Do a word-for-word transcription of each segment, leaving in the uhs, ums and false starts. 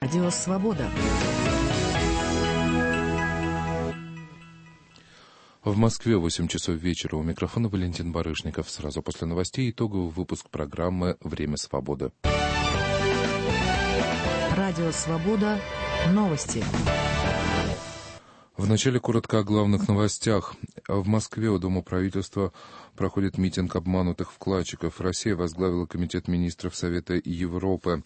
Радио Свобода. В Москве восемь часов вечера. У микрофона Валентин Барышников. Сразу после новостей итоговый выпуск программы «Время свободы». Радио Свобода. Новости. Вначале коротко о главных новостях. В Москве у Дома правительства проходит митинг обманутых вкладчиков. Россия возглавила Комитет министров Совета Европы.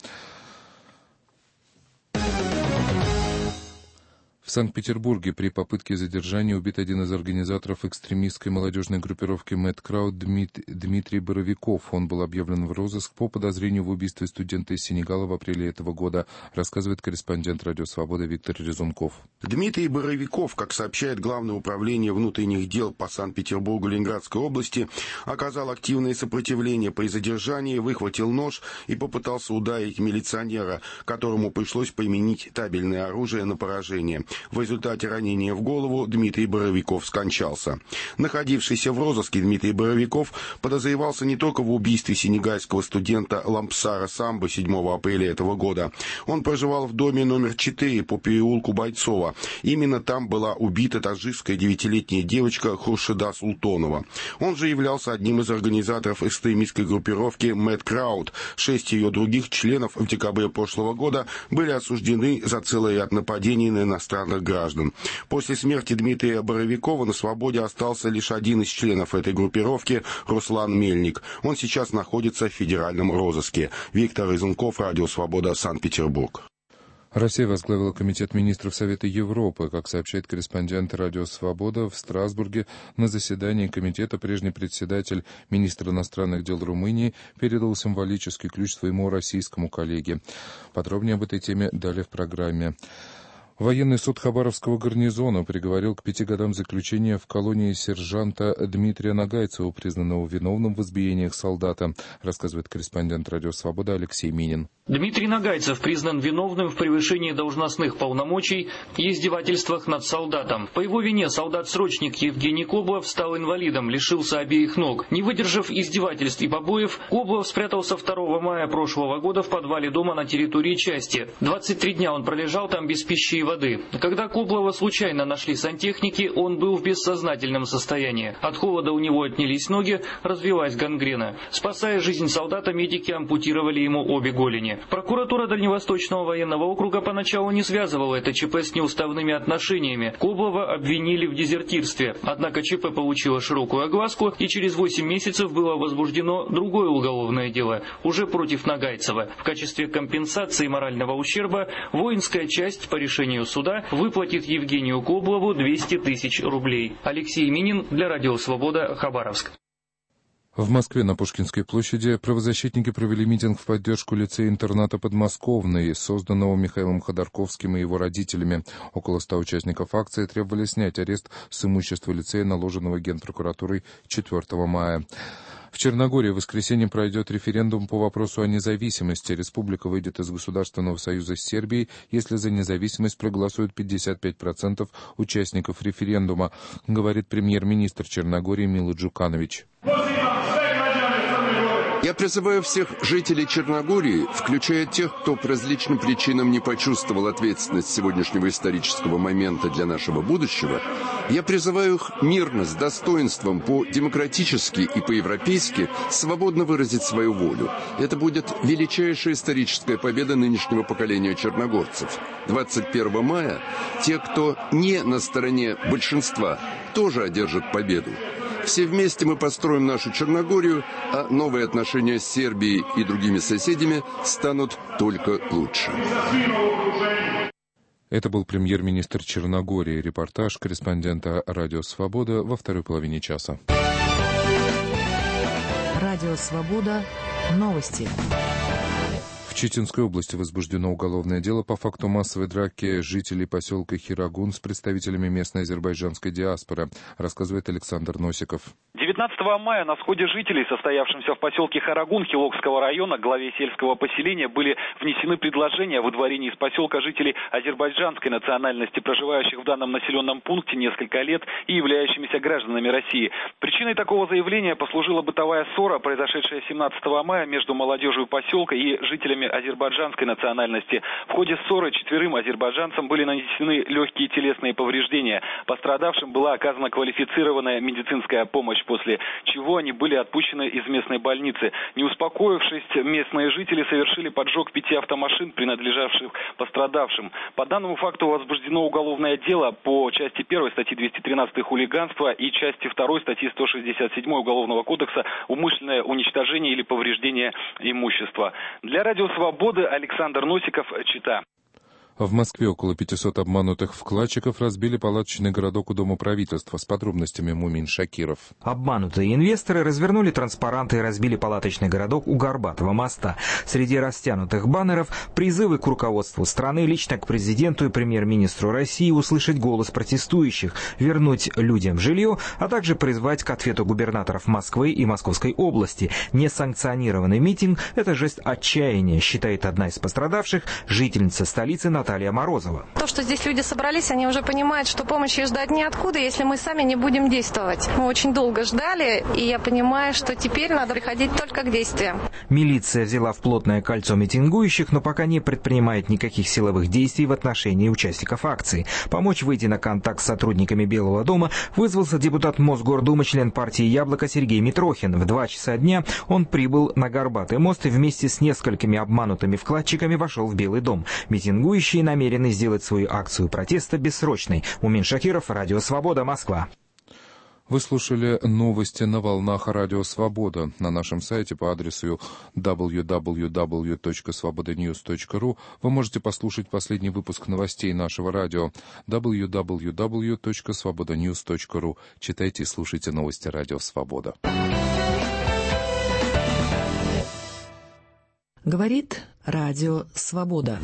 В Санкт-Петербурге при попытке задержания убит один из организаторов экстремистской молодежной группировки Мэд Крауд Дмитрий Боровиков. Он был объявлен в розыск по подозрению в убийстве студента из Сенегала в апреле этого года, рассказывает корреспондент «Радио Свобода» Виктор Резунков. Дмитрий Боровиков, как сообщает Главное управление внутренних дел по Санкт-Петербургу Ленинградской области, оказал активное сопротивление при задержании, выхватил нож и попытался ударить милиционера, которому пришлось применить табельное оружие на поражение. В результате ранения в голову Дмитрий Боровиков скончался. Находившийся в розыске Дмитрий Боровиков подозревался не только в убийстве сенегальского студента Лампсара Самбо седьмого апреля этого года. Он проживал в доме номер четыре по переулку Бойцова. Именно там была убита таджикская девятилетняя девочка Хуршида Султонова. Он же являлся одним из организаторов экстремистской группировки Мэд Крауд. Шесть ее других членов в декабре прошлого года были осуждены за целый ряд нападений на иностранных граждан. После смерти Дмитрия Боровикова на свободе остался лишь один из членов этой группировки, Руслан Мельник. Он сейчас находится в федеральном розыске. Виктор Резунков, Радио Свобода, Санкт-Петербург. Россия возглавила Комитет министров Совета Европы. Как сообщает корреспондент «Радио Свобода», в Страсбурге на заседании комитета прежний председатель, министр иностранных дел Румынии, передал символический ключ своему российскому коллеге. Подробнее об этой теме далее в программе. Военный суд Хабаровского гарнизона приговорил к пяти годам заключения в колонии сержанта Дмитрия Нагайцева, признанного виновным в избиениях солдата, рассказывает корреспондент «Радио Свобода» Алексей Минин. Дмитрий Нагайцев признан виновным в превышении должностных полномочий и издевательствах над солдатом. По его вине солдат-срочник Евгений Коблов стал инвалидом, лишился обеих ног. Не выдержав издевательств и побоев, Коблов спрятался второго мая прошлого года в подвале дома на территории части. двадцать три дня он пролежал там без пищи и воды. Когда Коблова случайно нашли сантехники, он был в бессознательном состоянии. От холода у него отнялись ноги, развилась гангрена. Спасая жизнь солдата, медики ампутировали ему обе голени. Прокуратура Дальневосточного военного округа поначалу не связывала это ЧП с неуставными отношениями. Коблова обвинили в дезертирстве. Однако ЧП получило широкую огласку, и через восемь месяцев было возбуждено другое уголовное дело, уже против Нагайцева. В качестве компенсации морального ущерба воинская часть по решению суда выплатит Евгению Коблову двести тысяч рублей. Алексей Минин для Радио Свобода, Хабаровск. В Москве на Пушкинской площади правозащитники провели митинг в поддержку лицея-интерната «Подмосковный», созданного Михаилом Ходорковским и его родителями. Около ста участников акции требовали снять арест с имущества лицея, наложенного Генпрокуратурой четвёртого мая. В Черногории в воскресенье пройдет референдум по вопросу о независимости. Республика выйдет из Государственного союза с Сербией, если за независимость проголосуют пятьдесят пять процентов участников референдума, говорит премьер-министр Черногории Мило Джуканович. Я призываю всех жителей Черногории, включая тех, кто по различным причинам не почувствовал ответственность сегодняшнего исторического момента для нашего будущего, я призываю их мирно, с достоинством, по-демократически и по-европейски свободно выразить свою волю. Это будет величайшая историческая победа нынешнего поколения черногорцев. двадцать первого мая те, кто не на стороне большинства, тоже одержат победу. Все вместе мы построим нашу Черногорию, а новые отношения с Сербией и другими соседями станут только лучше. Это был премьер-министр Черногории. Репортаж корреспондента «Радио Свобода» во второй половине часа. Радио Свобода. Новости. В Читинской области возбуждено уголовное дело по факту массовой драки жителей поселка Хирагун с представителями местной азербайджанской диаспоры, рассказывает Александр Носиков. девятнадцатого мая на сходе жителей, состоявшемся в поселке Харагун Хилокского района, главе сельского поселения были внесены предложения о выдворении из поселка жителей азербайджанской национальности, проживающих в данном населенном пункте несколько лет и являющимися гражданами России. Причиной такого заявления послужила бытовая ссора, произошедшая семнадцатого мая между молодежью поселка и жителями жителями азербайджанской национальности. В ходе ссоры четверым азербайджанцам были нанесены легкие телесные повреждения. Пострадавшим была оказана квалифицированная медицинская помощь, после чего они были отпущены из местной больницы. Не успокоившись, местные жители совершили поджог пяти автомашин, принадлежавших пострадавшим. По данному факту возбуждено уголовное дело по части первой статьи двести тринадцать хулиганство и части второй статьи сто шестьдесят семь Уголовного кодекса умышленное уничтожение или повреждение имущества. Для Радио Свободы Александр Носиков, Чита. В Москве около пятисот обманутых вкладчиков разбили палаточный городок у Дома правительства. С подробностями Мумин Шакиров. Обманутые инвесторы развернули транспаранты и разбили палаточный городок у Горбатого моста. Среди растянутых баннеров призывы к руководству страны, лично к президенту и премьер-министру России услышать голос протестующих, вернуть людям жилье, а также призвать к ответу губернаторов Москвы и Московской области. Несанкционированный митинг – это жест отчаяния, считает одна из пострадавших, жительница столицы Наталья Морозова. То, что здесь люди собрались, они уже понимают, что помощи ждать неоткуда, если мы сами не будем действовать. Мы очень долго ждали, и я понимаю, что теперь надо приходить только к действиям. Милиция взяла в плотное кольцо митингующих, но пока не предпринимает никаких силовых действий в отношении участников акции. Помочь выйти на контакт с сотрудниками Белого дома вызвался депутат Мосгордумы, член партии «Яблоко» Сергей Митрохин. В два часа дня он прибыл на Горбатый мост и вместе с несколькими обманутыми вкладчиками вошел в Белый дом. Митингующие намерены сделать свою акцию протеста бессрочной. Мумин Шакиров, Радио Свобода, Москва. Вы слушали новости на волнах Радио Свобода. На нашем сайте по адресу дабл ю дабл ю дабл ю точка свобода ньюс точка ру вы можете послушать последний выпуск новостей нашего радио. дабл ю дабл ю дабл ю точка свобода ньюс точка ру. Читайте и слушайте новости Радио Свобода. Говорит Радио Свобода.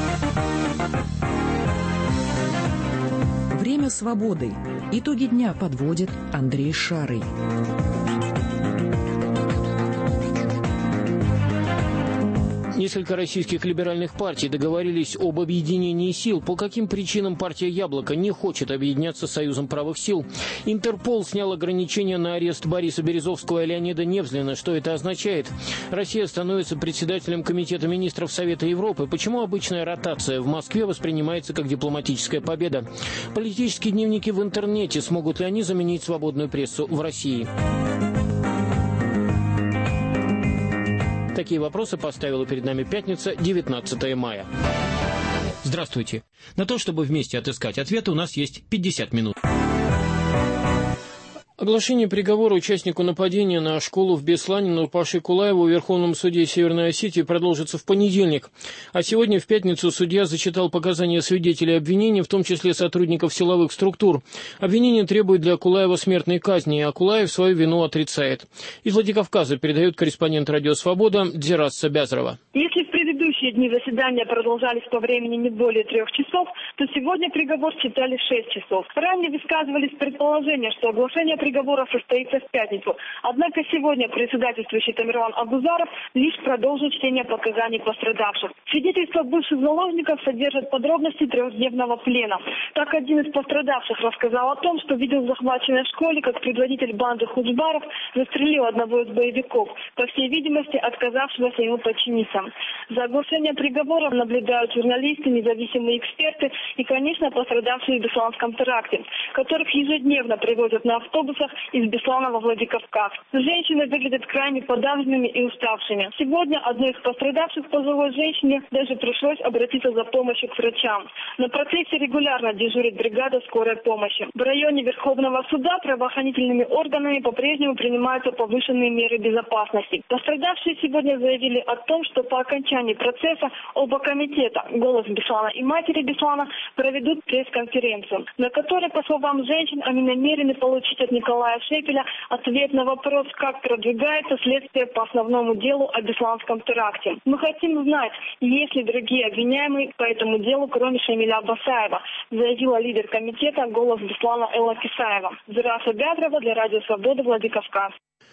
Время свободы. Итоги дня подводит Андрей Шарый. Несколько российских либеральных партий договорились об объединении сил. По каким причинам партия «Яблоко» не хочет объединяться с Союзом правых сил? Интерпол снял ограничения на арест Бориса Березовского и Леонида Невзлина. Что это означает? Россия становится председателем Комитета министров Совета Европы. Почему обычная ротация в Москве воспринимается как дипломатическая победа? Политические дневники в интернете. Смогут ли они заменить свободную прессу в России? Такие вопросы поставила перед нами пятница, девятнадцатое мая. Здравствуйте. На то, чтобы вместе отыскать ответы, у нас есть пятьдесят минут. Оглашение приговора участнику нападения на школу в Беслане Нурпаши Кулаеву в Верховном суде Северной Осетии продолжится в понедельник. А сегодня, в пятницу, судья зачитал показания свидетелей обвинения, в том числе сотрудников силовых структур. Обвинение требует для Кулаева смертной казни, а Кулаев свою вину отрицает. Из Владикавказа передает корреспондент «Радио Свобода» Дзирас Сабязрова. Если в предыдущие дни заседания продолжались по времени не более трех часов, то сегодня приговор читали шесть часов. Ранее высказывались предположения, что оглашение приговора состоится в пятницу. Однако сегодня председательствующий Тамерлан Абузаров лишь продолжил чтение показаний пострадавших. Свидетельства бывших заложников содержат подробности трехдневного плена. Так, один из пострадавших рассказал о том, что видел в захваченной школе, как предводитель банды Худжбаров застрелил одного из боевиков, по всей видимости, отказавшегося ему подчиниться. За оглашение приговора наблюдают журналисты, независимые эксперты и, конечно, пострадавшие в Бесланском теракте, которых ежедневно привозят на автобусах из Беслана во Владикавказ. Женщины выглядят крайне подавленными и уставшими. Сегодня одной из пострадавших, пожилой женщине, даже пришлось обратиться за помощью к врачам. На процессе регулярно дежурит бригада скорой помощи. В районе Верховного суда правоохранительными органами по-прежнему принимаются повышенные меры безопасности. Пострадавшие сегодня заявили о том, что по окончании процесса оба комитета «Голос Беслана» и «Матери Беслана» проведут пресс-конференцию, на которой, по словам женщин, они намерены получить от Николая Шепеля ответ на вопрос, как продвигается следствие по основному делу о Бесланском теракте. Мы хотим знать, есть ли другие обвиняемые по этому делу, кроме Шамиля Басаева, заявила лидер комитета «Голос Беслана» Элла Кисаева. Зираса Бядрова для Радио Свобода, Владикавказ.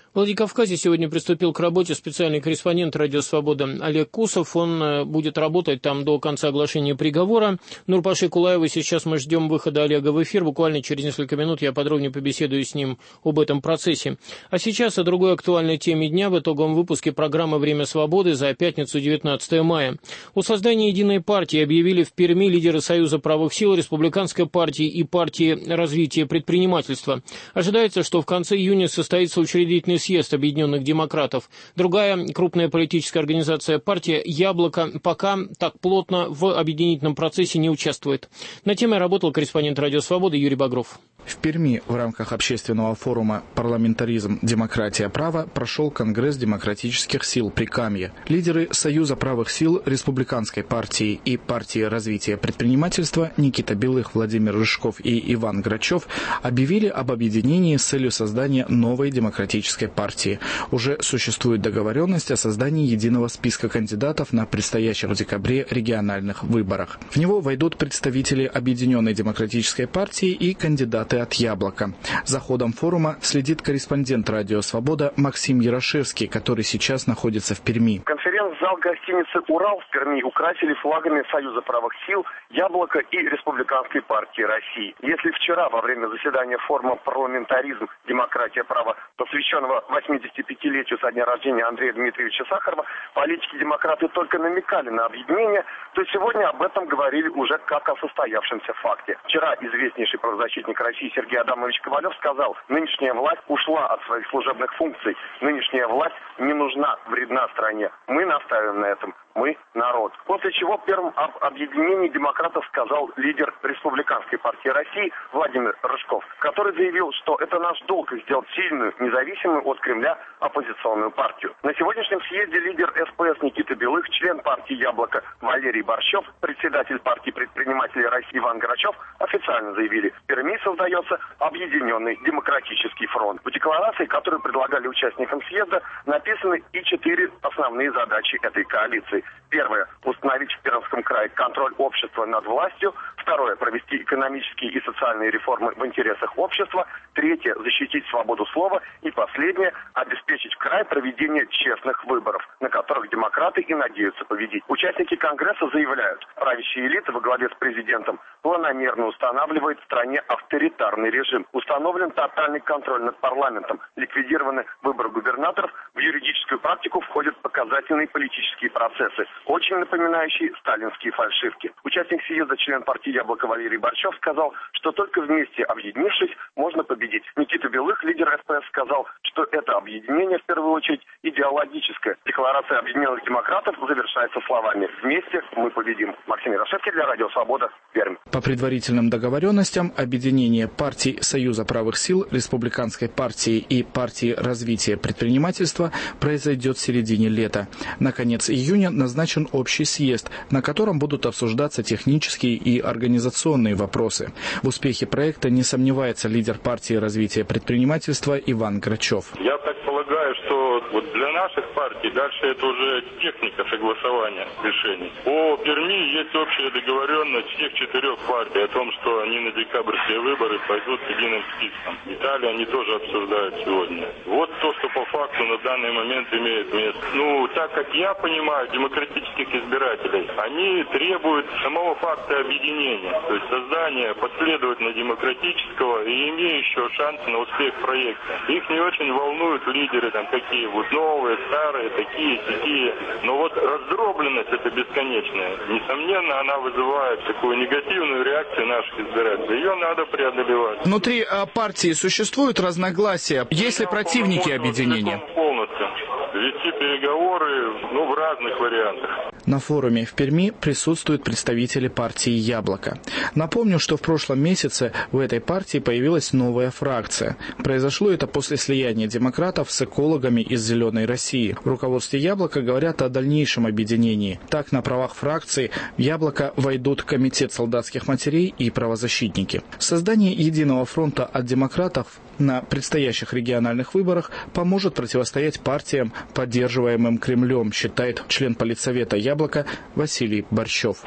В Владикавказе сегодня приступил к работе специальный корреспондент «Радио Свобода» Олег Кусов. Он будет работать там до конца оглашения приговора. Нурпаши Кулаева, сейчас мы ждем выхода Олега в эфир. Буквально через несколько минут я подробнее побеседую с ним об этом процессе. А сейчас о другой актуальной теме дня в итоговом выпуске программы «Время свободы» за пятницу, девятнадцатое мая. О создании единой партии объявили в Перми лидеры Союза правых сил, Республиканской партии и партии развития предпринимательства. Ожидается, что в конце июня состоится учредительный съезд Объединенных демократов. Другая крупная политическая организация, партия «Яблоко», пока так плотно в объединительном процессе не участвует. На теме работал корреспондент «Радио Свободы» Юрий Багров. В Перми в рамках общественного форума «Парламентаризм. Демократия. Право» прошел Конгресс демократических сил Прикамья. Лидеры Союза правых сил, Республиканской партии и партии развития предпринимательства Никита Белых, Владимир Рыжков и Иван Грачев объявили об объединении с целью создания новой демократической партии. Уже существует договоренность о создании единого списка кандидатов на предстоящих в декабре региональных выборах. В него войдут представители Объединенной демократической партии и кандидаты от «Яблока». За ходом форума следит корреспондент «Радио Свобода» Максим Ярошевский, который сейчас находится в Перми. Конференц-зал гостиницы «Урал» в Перми украсили флагами Союза правых сил, «Яблока» и Республиканской партии России. Если вчера во время заседания форума «Парламентаризм. Демократия. Право», посвященного восьмидесятипятилетию со дня рождения Андрея Дмитриевича Сахарова, политики-демократы только намекали на объединение, то сегодня об этом говорили уже как о состоявшемся факте. Вчера известнейший правозащитник России Сергей Адамович Ковалев сказал: нынешняя власть ушла от своих служебных функций, нынешняя власть не нужна, вредна стране. Мы настаиваем на этом. Мы народ. После чего первым об объединении демократов сказал лидер Республиканской партии России Владимир Рыжков, который заявил, что это наш долг сделать сильную, независимую от Кремля оппозиционную партию. На сегодняшнем съезде лидер СПС Никита Белых, член партии «Яблоко» Валерий Борщев, председатель партии предпринимателей России Иван Грачев официально заявили: в Перми создается объединенный демократический фронт. В декларации, которую предлагали участникам съезда, написаны и четыре основные задачи этой коалиции. Первое – установить в Пермском крае контроль общества над властью. Второе – провести экономические и социальные реформы в интересах общества. Третье – защитить свободу слова. И последнее – обеспечить в крае проведение честных выборов, на которых демократы и надеются победить. Участники Конгресса заявляют: правящая элита во главе с президентом планомерно устанавливает в стране авторитарный режим. Установлен тотальный контроль над парламентом. Ликвидированы выборы губернаторов. В юридическую практику входят показательные политические процессы, очень напоминающие сталинские фальшивки. Участник съезда, член партии «Яблоко» Валерий Борщев сказал, что только вместе, объединившись, можно победить. Никита Белых, лидер СПС, сказал, что это объединение в первую очередь идеологическое. Декларация Объединенных демократов завершается словами: «Вместе мы победим». Максим Ярошевский для «Радио Свобода», Пермь. По предварительным договоренностям, объединение партий Союза правых сил, Республиканской партии и партии развития предпринимательства произойдет в середине лета. На конец июня назначен общий съезд, на котором будут обсуждаться технические и организационные вопросы. В успехе проекта не сомневается лидер партии развития предпринимательства Иван Грачев. Я так полагаю, что вот для наших партий дальше это уже техника согласования решений. По Перми есть общая договоренность всех четырех партий о том, что они на декабрьские выборы пойдут с единым списком. Италию они тоже обсуждают сегодня. Вот то, что по факту на данный момент имеет место. Ну, так как я понимаю демократических избирателей, они требуют самого факта объединения, то есть создания последовательно демократического и имеющего шанс на успех проекта. Их не очень волнуют лидеры, там какие вот новые, старые, такие, такие. Но вот раздробленность это бесконечная. Несомненно, она вызывает такую негативную реакцию наших избирателей. Ее надо преодолевать. Внутри а, партии существуют разногласия? Есть ли противники объединения? Полностью. Вести переговоры, ну, в разных вариантах. На форуме в Перми присутствуют представители партии «Яблоко». Напомню, что в прошлом месяце в этой партии появилась новая фракция. Произошло это после слияния демократов с экологами из «Зеленой России». В руководстве «Яблока» говорят о дальнейшем объединении. Так, на правах фракции в «Яблоко» войдут Комитет солдатских матерей и правозащитники. Создание единого фронта от демократов на предстоящих региональных выборах поможет противостоять партиям, поддерживаемым Кремлем, считает член политсовета «Яблоко» Василий Борщев. Очень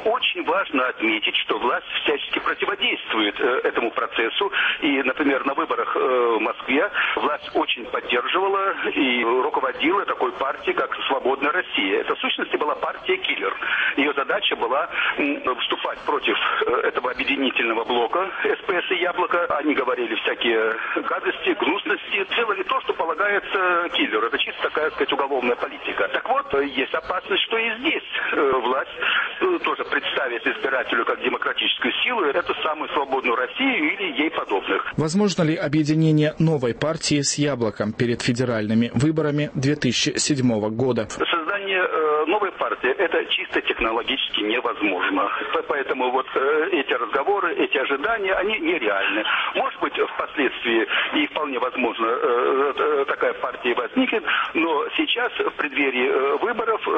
очень важно отметить, что власть всячески противодействует этому процессу. И, например, на выборах в Москве власть очень поддерживала и руководила такой партией, как «Свободная Россия». Это в сущности была партия-киллер. Ее задача была выступать против этого объединительного блока СПС и Яблоко. Они говорили всякие гадости, гнусности, делали то, что полагается киллеру. Это чисто такая, так сказать, уголовная политика. Так вот, есть опасность, что и здесь власть тоже представит избирателю как демократическую силу эту самую «Свободную Россию» или ей подобных. Возможно ли объединение новой партии с «Яблоком» перед федеральными выборами две тысячи седьмого года? Создание э, новой партии – это чисто технологически невозможно. Поэтому вот э, эти разговоры, эти ожидания, они нереальны. Может быть, впоследствии и вполне возможно э, э, такая партия возникнет, но сейчас в преддверии э, выборов э,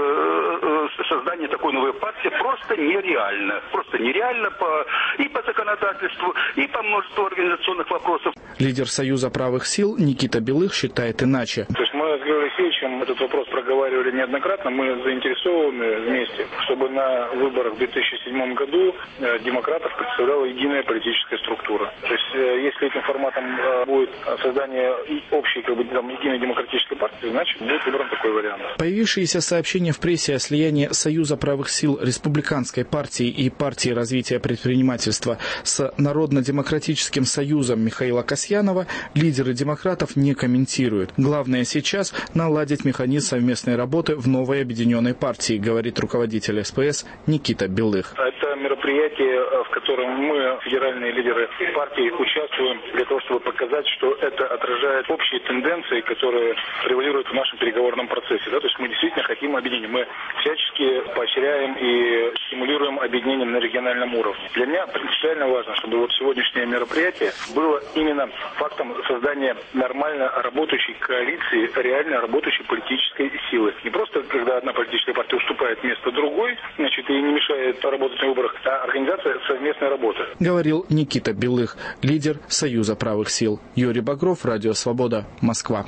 э, создание такой новой партии просто нереально. Просто нереально по, и по законодательству, и по множеству организационных вопросов. Лидер Союза правых сил Никита Белых считает иначе. То есть мы с Георгием Алексеевичем этот вопрос проговаривали неоднократно. Мы заинтересованы вместе, чтобы на выборах в две тысячи седьмом году демократов представляла единая политическая структура. То есть если этим форматом будет создание общей, как бы, там, единой демократической партии, значит будет выбран такой вариант. Появившиеся сообщения в прессе о слиянии Союза правых сил Республиканской партии и партии развития предпринимательства с Народно-демократическим союзом Михаила Касьянова лидеры демократов не комментируют. Главное сейчас наладить механизм совместной работы в новой объединенной партии, говорит руководитель СПС Никита Белых. Это мероприятие, в котором мы, федеральные лидеры партии, участвуем для того, чтобы показать, что это отражает общие тенденции, которые превалируют в нашем переговорном процессе. Да? То есть мы действительно хотим объединить. Мы всячески поощряем и стимулируем объединение на региональном уровне. Для меня принципиально важно, чтобы вот сегодняшнее мероприятие было именно фактом создания нормально работающей коалиции, реально работающей политической силы. Не просто, когда одна политическая партия уступает место другой, значит, и не мешает работать на выборах, а организация совместной работы. Говорил Никита Белых, лидер Союза правых сил. Юрий Багров, Радио Свобода, Москва.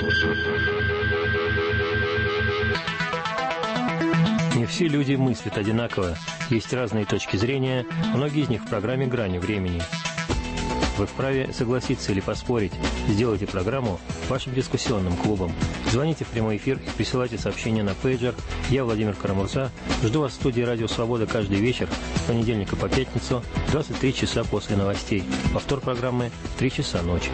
Не все люди мыслят одинаково. Есть разные точки зрения, многие из них в программе «Грани времени». Вы вправе согласиться или поспорить. Сделайте программу вашим дискуссионным клубом. Звоните в прямой эфир и присылайте сообщения на пейджер. Я Владимир Карамурза. Жду вас в студии «Радио Свобода» каждый вечер с понедельника по пятницу в двадцать три часа после новостей. Повтор программы в три часа ночи.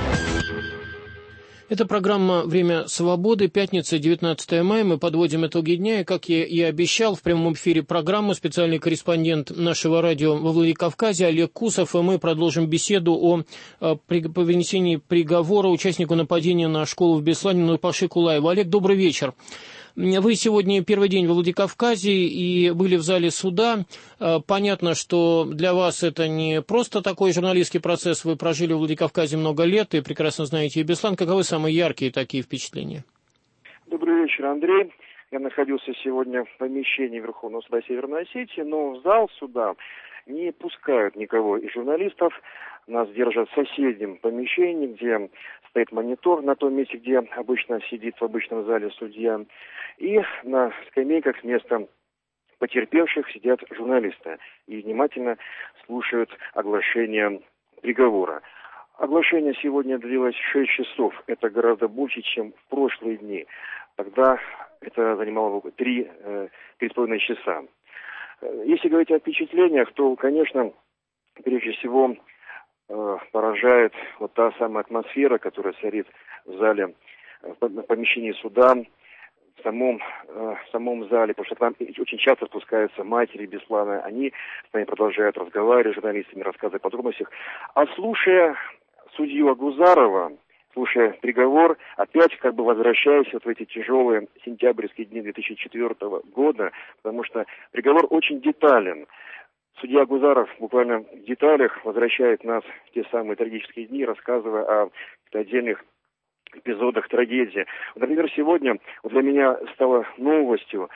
Это программа «Время свободы», пятница, девятнадцатое мая. Мы подводим итоги дня. И, как я и обещал, в прямом эфире программы специальный корреспондент нашего радио во Владикавказе Олег Кусов. И мы продолжим беседу о, о при, по вынесении приговора участнику нападения на школу в Беслане Нурпаши Кулаеву. Олег, добрый вечер. Вы сегодня первый день в Владикавказе и были в зале суда. Понятно, что для вас это не просто такой журналистский процесс. Вы прожили в Владикавказе много лет и прекрасно знаете и Беслан. Каковы самые яркие такие впечатления? Добрый вечер, Андрей. Я находился сегодня в помещении Верховного суда Северной Осетии, но в зал суда не пускают никого из журналистов. Нас держат в соседнем помещении, где стоит монитор на том месте, где обычно сидит в обычном зале судья. И на скамейках вместо потерпевших сидят журналисты и внимательно слушают оглашение приговора. Оглашение сегодня длилось шесть часов. Это гораздо больше, чем в прошлые дни. Тогда это занимало три с половиной часа. Если говорить о впечатлениях, то, конечно, прежде всего поражает вот та самая атмосфера, которая царит в зале, в помещении суда, в самом, в самом зале, потому что там очень часто спускаются матери Беслана, они с нами продолжают разговаривать с журналистами, рассказывать о подробностях. А слушая судью Агузарова, слушая приговор, опять как бы возвращаясь вот в эти тяжелые сентябрьские дни две тысячи четвёртого года, потому что приговор очень детален. Судья Агузаров буквально в деталях возвращает нас в те самые трагические дни, рассказывая о отдельных эпизодах трагедии. Например, сегодня для меня стала новостью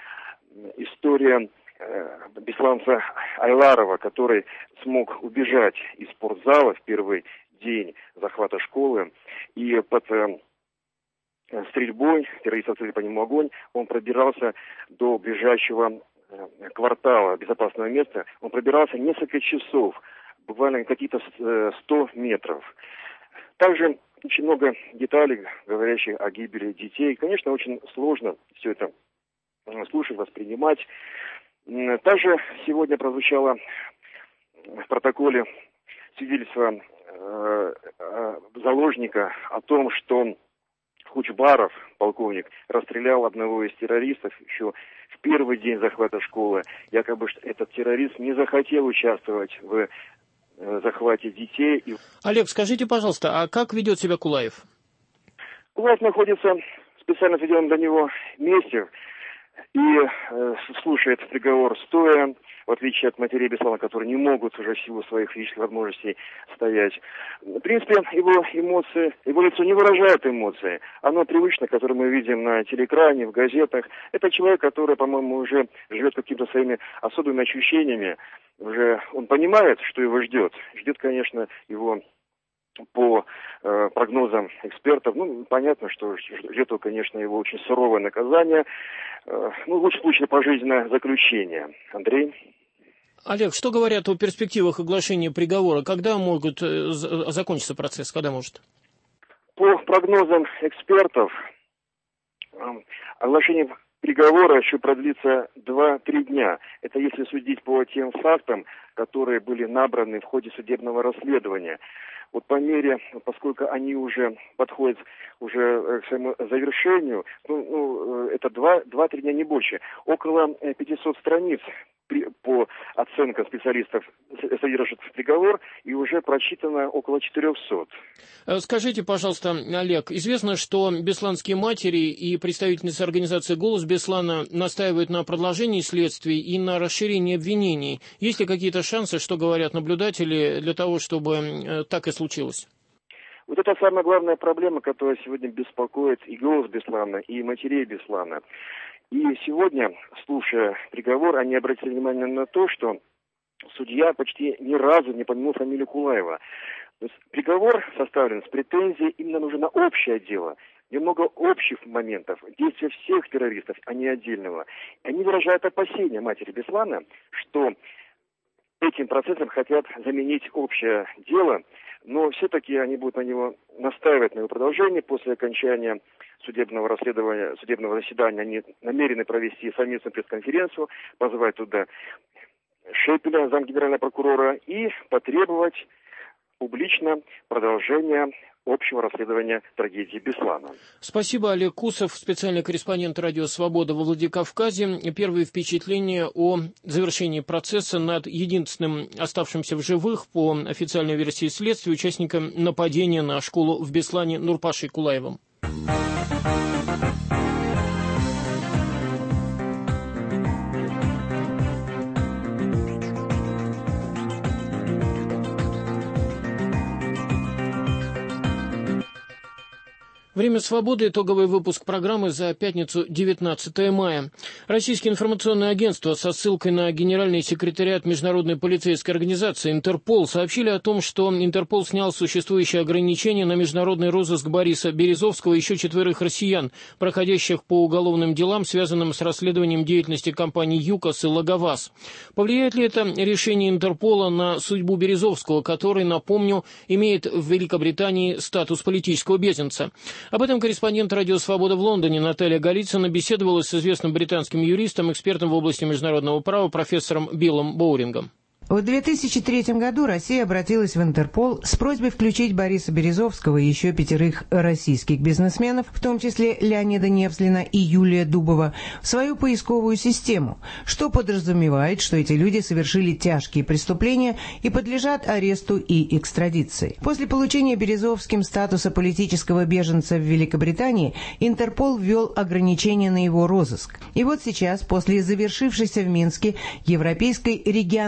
история э, бесланца Айларова, который смог убежать из спортзала в первый день захвата школы, и под э, стрельбой, террористы открыли по нему огонь, он пробирался до ближайшего квартала безопасного места, он пробирался несколько часов, буквально какие-то сто метров. Также очень много деталей, говорящих о гибели детей. Конечно, очень сложно все это слушать, воспринимать. Также сегодня прозвучало в протоколе свидетельство э, э, заложника о том, что Хучбаров, полковник, расстрелял одного из террористов еще в первый день захвата школы. Якобы этот террорист не захотел участвовать в э, захвате детей. Олег, скажите, пожалуйста, а как ведет себя Кулаев? Кулаев находится в специально отведенном для него месте и э, слушает приговор стоя, в отличие от матерей Беслана, которые не могут уже в силу своих физических возможностей стоять. В принципе, его эмоции, его лицо не выражает эмоции. Оно привычно, которое мы видим на телеэкране, в газетах. Это человек, который, по-моему, уже живет какими-то своими особыми ощущениями. Уже он понимает, что его ждет. Ждет, конечно, его по э, прогнозам экспертов. Ну, понятно, что ждет, конечно, его очень суровое наказание. Э, ну, в лучшем случае, пожизненное заключение. Андрей? Олег, что говорят о перспективах оглашения приговора? Когда могут э, закончиться процесс? Когда может? По прогнозам экспертов, э, оглашение приговора еще продлится два-три дня. Это если судить по тем фактам, которые были набраны в ходе судебного расследования. Вот по мере, поскольку они уже подходят уже к своему завершению, ну, ну это два-три дня, не больше, около пятисот страниц при, по оценкам специалистов содержит приговор, и уже прочитано около четырехсот. Скажите, пожалуйста, Олег, известно, что бесланские матери и представительницы организации «Голос Беслана» настаивают на продолжении следствий и на расширении обвинений. Есть ли какие-то шансы, что говорят наблюдатели, для того, чтобы так и случилось? Вот это самая главная проблема, которая сегодня беспокоит и «Голос Беслана», и матерей Беслана. И сегодня, слушая приговор, они обратили внимание на то, что судья почти ни разу не помянул фамилию Кулаева. То есть приговор составлен с претензией именно уже на общее дело, где много общих моментов, действия всех террористов, а не отдельного. Они выражают опасения матери Беслана, что этим процессом хотят заменить общее дело, но все-таки они будут на него настаивать, на его продолжение. После окончания судебного расследования, судебного заседания они намерены провести совместную пресс-конференцию, позвать туда Шепеля, замгенерального прокурора, и потребовать публично продолжения общего расследования трагедии Беслана. Спасибо, Олег Кусов, специальный корреспондент «Радио Свобода» во Владикавказе. Первые впечатления о завершении процесса над единственным оставшимся в живых, по официальной версии следствия, участником нападения на школу в Беслане Нурпашей Кулаевым. Время свободы. Итоговый выпуск программы за пятницу, девятнадцатое мая. Российские информационные агентства со ссылкой на Генеральный секретариат Международной полицейской организации Интерпол сообщили о том, что Интерпол снял существующие ограничения на международный розыск Бориса Березовского и еще четверых россиян, проходящих по уголовным делам, связанным с расследованием деятельности компаний ЮКОС и Логоваз. Повлияет ли это решение Интерпола на судьбу Березовского, который, напомню, имеет в Великобритании статус политического беженца? Об этом корреспондент «Радио Свобода» в Лондоне Наталья Голицына беседовала с известным британским юристом, экспертом в области международного права, профессором Биллом Боурингом. В две тысячи третьем году Россия обратилась в Интерпол с просьбой включить Бориса Березовского и еще пятерых российских бизнесменов, в том числе Леонида Невзлина и Юлия Дубова, в свою поисковую систему, что подразумевает, что эти люди совершили тяжкие преступления и подлежат аресту и экстрадиции. После получения Березовским статуса политического беженца в Великобритании, Интерпол ввел ограничения на его розыск. И вот сейчас, после завершившейся в Минске Европейской региональной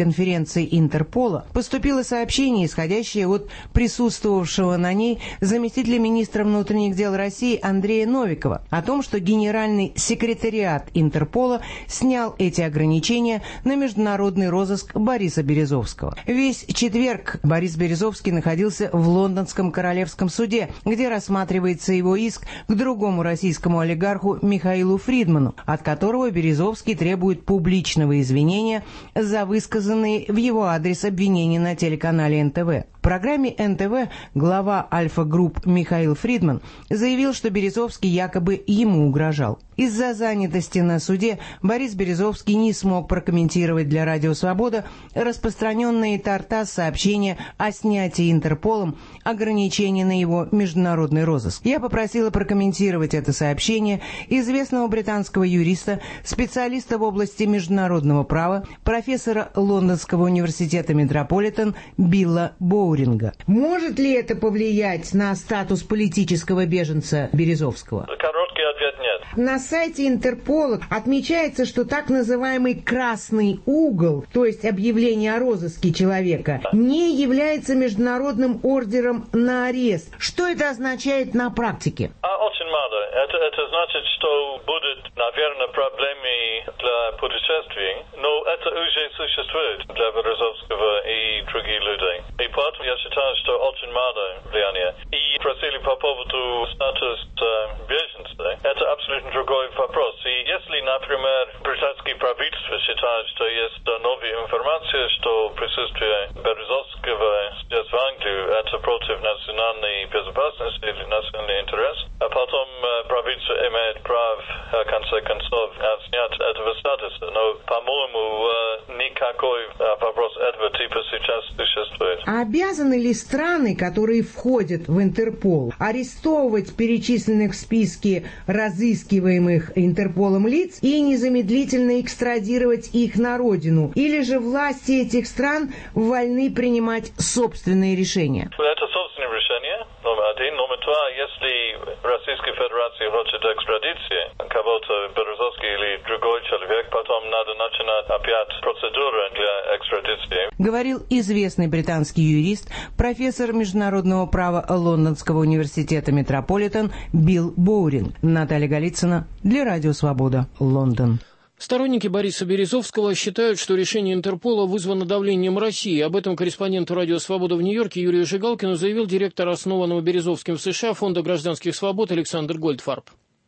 конференции Интерпола поступило сообщение, исходящее от присутствовавшего на ней заместителя министра внутренних дел России Андрея Новикова о том, что генеральный секретариат Интерпола снял эти ограничения на международный розыск Бориса Березовского. Весь четверг Борис Березовский находился в Лондонском Королевском суде, где рассматривается его иск к другому российскому олигарху Михаилу Фридману, от которого Березовский требует публичного извинения за высказанные в его адрес обвинения на телеканале эн тэ вэ. В программе эн тэ вэ глава Альфа-групп Михаил Фридман заявил, что Березовский якобы ему угрожал. Из-за занятости на суде Борис Березовский не смог прокомментировать для «Радио Свобода» распространенные Тартас сообщения о снятии Интерполом ограничений на его международный розыск. Я попросила прокомментировать это сообщение известного британского юриста, специалиста в области международного права, профессора Лондонского университета Метрополитен Билла Боуринга. Может ли это повлиять на статус политического беженца Березовского? Короткий ответ – нет. На сайте Интерпола отмечается, что так называемый «красный угол», то есть объявление о розыске человека, не является международным ордером на арест. Что это означает на практике? А, очень мало. Это, это значит, что будут, наверное, проблемы для путешествий, но это уже существует для Березовского и других людей. И поэтому я считаю, что очень мало влияния. И просили по поводу статуса беженца. Это абсолютно другой вопрос. И если, например, британское правительство считает, что есть новая информация, что присутствие Березовского здесь в Англии это против национальной безопасности или национальный интерес, а потом правительство имеет право, в конце концов, снять этого статуса. Но, по-моему, никакой вопрос этого типа сейчас существует. А обязаны ли страны, которые входят в Интерпол, арестовывать перечисленных в списке разыскиваемых Интерполом лиц и незамедлительно экстрадировать их на родину? Или же власти этих стран вольны принимать собственные решения? Это собственное решение, номер один. Номер два, если Российская Федерация хочет экстрадиции кого-то, Березовский или другой человек, потом надо начинать опять процедуру для экстрадиции. Говорил известный британский юрист, профессор международного права Лондонского университета Метрополитен Билл Боуринг. Наталья Голицына для «Радио Свобода», Лондон. Сторонники Бориса Березовского считают, что решение Интерпола вызвано давлением России. Об этом корреспонденту «Радио Свобода» в Нью-Йорке Юрию Жигалкину заявил директор основанного Березовским в США Фонда гражданских свобод Александр Гольдфарб.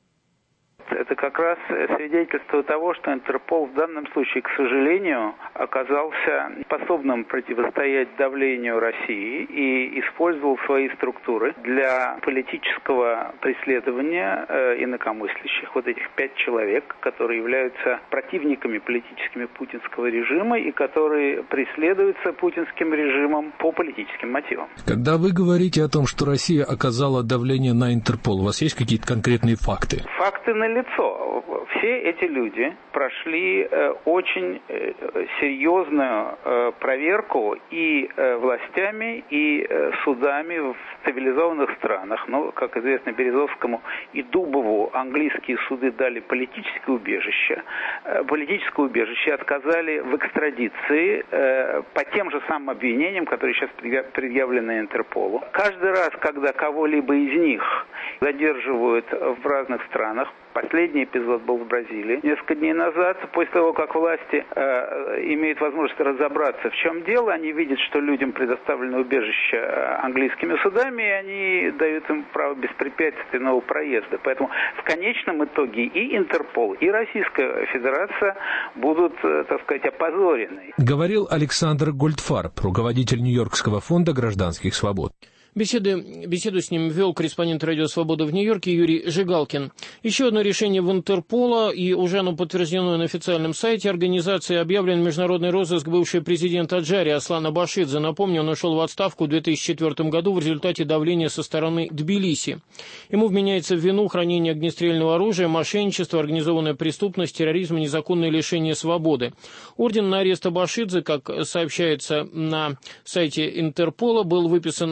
Это как раз свидетельство того, что Интерпол в данном случае, к сожалению, оказался способным противостоять давлению России и использовал свои структуры для политического преследования э, инакомыслящих. Вот этих пять человек, которые являются противниками политическими путинского режима и которые преследуются путинским режимом по политическим мотивам. Когда вы говорите о том, что Россия оказала давление на Интерпол, у вас есть какие-то конкретные факты? Факты налицо. Все эти люди прошли э, очень э, серьезную э, проверку и э, властями, и э, судами в цивилизованных странах. Но, как известно, Березовскому и Дубову английские суды дали политическое убежище. Э, политическое убежище отказали в экстрадиции э, по тем же самым обвинениям, которые сейчас предъявлены Интерполу. Каждый раз, когда кого-либо из них задерживают в разных странах, последний эпизод был в Бразилии несколько дней назад, после того, как власти э, имеют возможность разобраться, в чем дело, они видят, что людям предоставлено убежище английскими судами, и они дают им право беспрепятственного проезда. Поэтому в конечном итоге и Интерпол, и Российская Федерация будут, э, так сказать, опозорены. Говорил Александр Гольдфарб, руководитель Нью-Йоркского фонда гражданских свобод. Беседы, беседу с ним вел корреспондент «Радио Свобода» в Нью-Йорке Юрий Жигалкин. Еще одно решение в Интерпола, и уже оно подтверждено на официальном сайте организации, объявлен международный розыск бывший президент Аджари Аслана Башидзе. Напомню, он ушел в отставку в две тысячи четвёртом году в результате давления со стороны Тбилиси. Ему вменяется в вину хранение огнестрельного оружия, мошенничество, организованная преступность, терроризм и незаконное лишение свободы. Орден на арест Башидзе, как сообщается на сайте Интерпола, был выписан в Батуми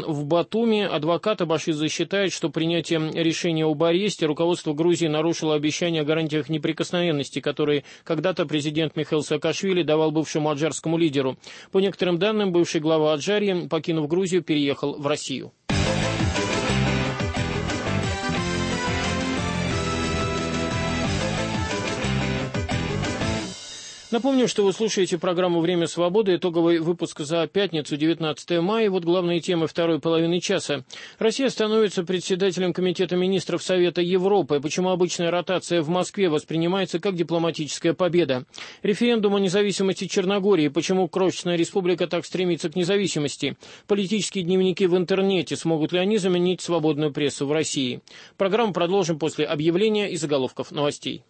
Хартуме. Адвокат Абашидзе считает, что принятием решения об аресте руководство Грузии нарушило обещание о гарантиях неприкосновенности, которые когда-то президент Михаил Саакашвили давал бывшему аджарскому лидеру. По некоторым данным, бывший глава Аджарии, покинув Грузию, переехал в Россию. Напомню, что вы слушаете программу «Время свободы», итоговый выпуск за пятницу, девятнадцатое мая. Вот главные темы второй половины часа. Россия становится председателем Комитета министров Совета Европы. Почему обычная ротация в Москве воспринимается как дипломатическая победа? Референдум о независимости Черногории. Почему крошечная республика так стремится к независимости? Политические дневники в интернете. Смогут ли они заменить свободную прессу в России? Программу продолжим после объявления и заголовков новостей.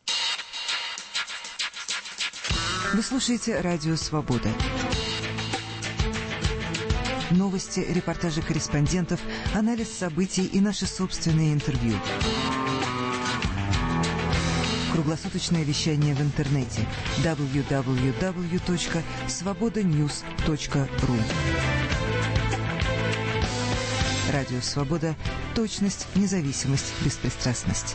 Вы слушаете «Радио Свобода». Новости, репортажи корреспондентов, анализ событий и наши собственные интервью. Круглосуточное вещание в интернете дабл ю дабл ю дабл ю точка свобода ньюс точка ру. Радио Свобода. Точность, независимость, беспристрастность.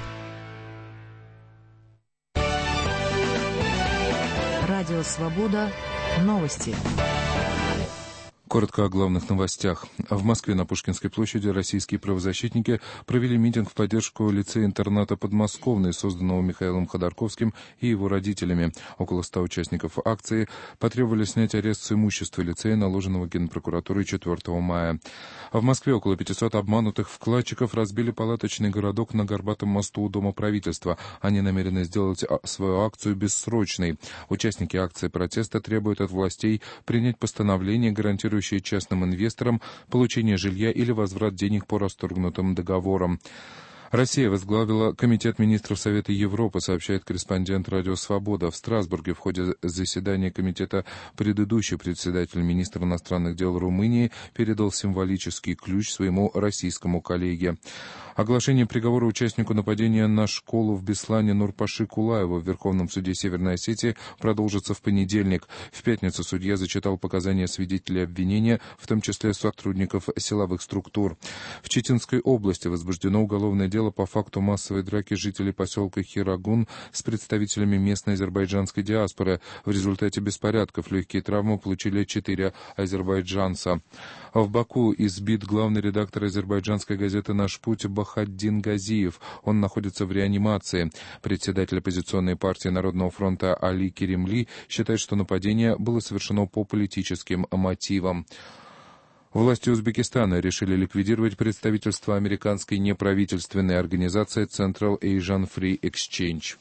Радио «Свобода». Новости. Коротко о главных новостях. В Москве на Пушкинской площади российские правозащитники провели митинг в поддержку лицея-интерната «Подмосковный», созданного Михаилом Ходорковским и его родителями. Около ста участников акции потребовали снять арест с имущества лицея, наложенного Генпрокуратурой четвёртого мая. В Москве около пятисот обманутых вкладчиков разбили палаточный городок на Горбатом мосту у Дома правительства. Они намерены сделать свою акцию бессрочной. Участники акции протеста требуют от властей принять постановление, гарантирующее частным инвесторам получение жилья или возврат денег по расторгнутым договорам. Россия возглавила Комитет министров Совета Европы, сообщает корреспондент «Радио Свобода». В Страсбурге в ходе заседания комитета предыдущий председатель, министр иностранных дел Румынии, передал символический ключ своему российскому коллеге. Оглашение приговора участнику нападения на школу в Беслане Нурпаши Кулаеву в Верховном суде Северной Осетии продолжится в понедельник. В пятницу судья зачитал показания свидетелей обвинения, в том числе сотрудников силовых структур. В Читинской области возбуждено уголовное дело по факту массовой драки жителей поселка Хирагун с представителями местной азербайджанской диаспоры. В результате беспорядков легкие травмы получили четыре азербайджанца. В Баку избит главный редактор азербайджанской газеты «Наш путь» Бахаддин Газиев. Он находится в реанимации. Председатель оппозиционной партии Народного фронта Али Керемли считает, что нападение было совершено по политическим мотивам. Власти Узбекистана решили ликвидировать представительство американской неправительственной организации Central Asian Free Exchange.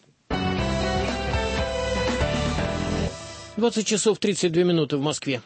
двадцать часов тридцать две минуты в Москве.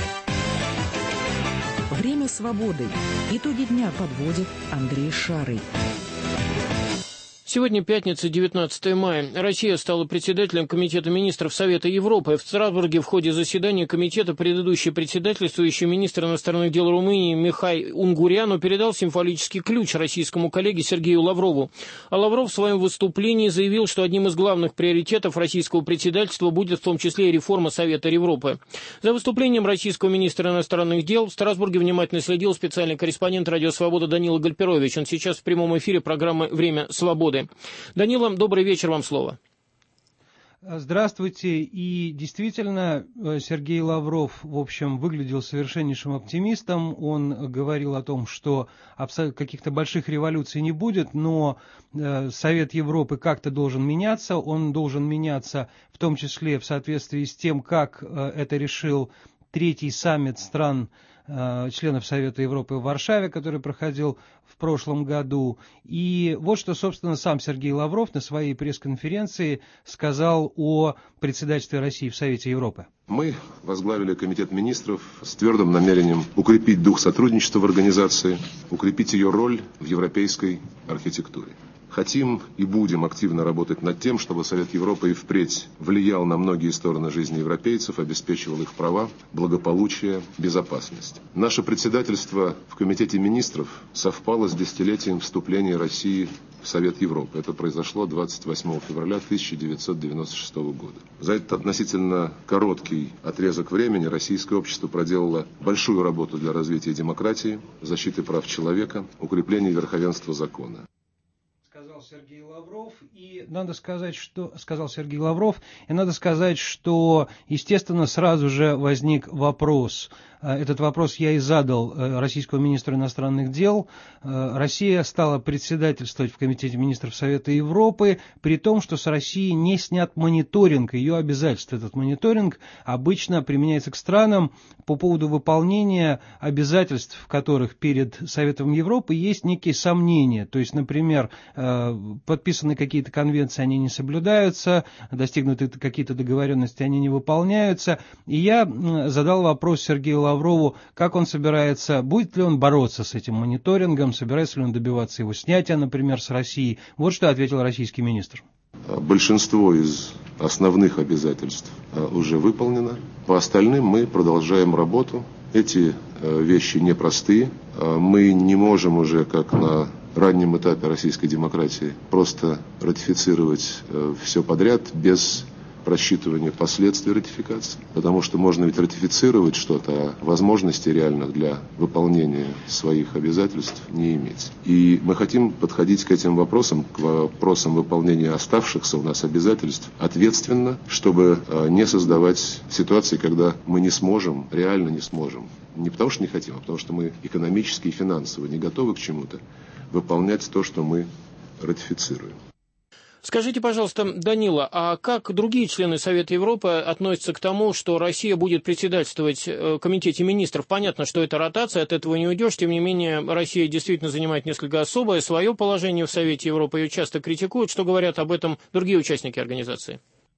Время свободы. Итоги дня подводит Андрей Шарый. Сегодня пятница, девятнадцатое мая. Россия стала председателем Комитета министров Совета Европы. В Страсбурге в ходе заседания комитета предыдущий председательствующий министр иностранных дел Румынии Михай Унгуряну передал символический ключ российскому коллеге Сергею Лаврову. А Лавров в своем выступлении заявил, что одним из главных приоритетов российского председательства будет в том числе и реформа Совета Европы. За выступлением российского министра иностранных дел в Страсбурге внимательно следил специальный корреспондент «Радио Свобода» Данила Гальперович. Он сейчас в прямом эфире программы «Время свободы». Данила, добрый вечер, вам слово. Здравствуйте. И действительно, Сергей Лавров, в общем, выглядел совершеннейшим оптимистом. Он говорил о том, что каких-то больших революций не будет, но Совет Европы как-то должен меняться. Он должен меняться в том числе в соответствии с тем, как это решил третий саммит стран членов Совета Европы в Варшаве, который проходил в прошлом году. И вот что, собственно, сам Сергей Лавров на своей пресс-конференции сказал о председательстве России в Совете Европы. Мы возглавили Комитет министров с твердым намерением укрепить дух сотрудничества в организации, укрепить ее роль в европейской архитектуре. хотим и будем активно работать над тем, чтобы Совет Европы и впредь влиял на многие стороны жизни европейцев, обеспечивал их права, благополучие, безопасность. Наше председательство в Комитете министров совпало с десятилетием вступления России в Совет Европы. Это произошло двадцать восьмого февраля тысяча девятьсот девяносто шестого года. За этот относительно короткий отрезок времени российское общество проделало большую работу для развития демократии, защиты прав человека, укрепления верховенства закона. Сказал Сергей Лавров, и надо сказать, что сказал Сергей Лавров, и надо сказать, что, естественно, сразу же возник вопрос. Этот вопрос я и задал российскому министру иностранных дел. Россия стала председательствовать в Комитете министров Совета Европы, при том, что с России не снят мониторинг, ее обязательств. Этот мониторинг обычно применяется к странам по поводу выполнения обязательств, в которых перед Советом Европы есть некие сомнения. То есть, например, подписаны какие-то конвенции, они не соблюдаются, достигнуты какие-то договоренности, они не выполняются. И я задал вопрос Сергею Лаврову, как он собирается, будет ли он бороться с этим мониторингом, собирается ли он добиваться его снятия, например, с России. Вот что ответил российский министр. Большинство из основных обязательств уже выполнено. По остальным мы продолжаем работу. Эти вещи непростые. Мы не можем уже, как на раннем этапе российской демократии, просто ратифицировать все подряд без просчитывания последствий ратификации. Потому что можно ведь ратифицировать что-то, а возможностей реальных для выполнения своих обязательств не иметь. И мы хотим подходить к этим вопросам, к вопросам выполнения оставшихся у нас обязательств ответственно, чтобы не создавать ситуации, когда мы не сможем, реально не сможем. Не потому что не хотим, а потому что мы экономически и финансово не готовы к чему-то выполнять то, что мы ратифицируем. Скажите, пожалуйста, Данила, а как другие члены Совета Европы относятся к тому, что Россия будет председательствовать в Комитете министров? Понятно, что это ротация, от этого не уйдешь. Тем не менее, Россия действительно занимает несколько особое свое положение в Совете Европы. Ее часто критикуют. Что говорят об этом другие участники организации?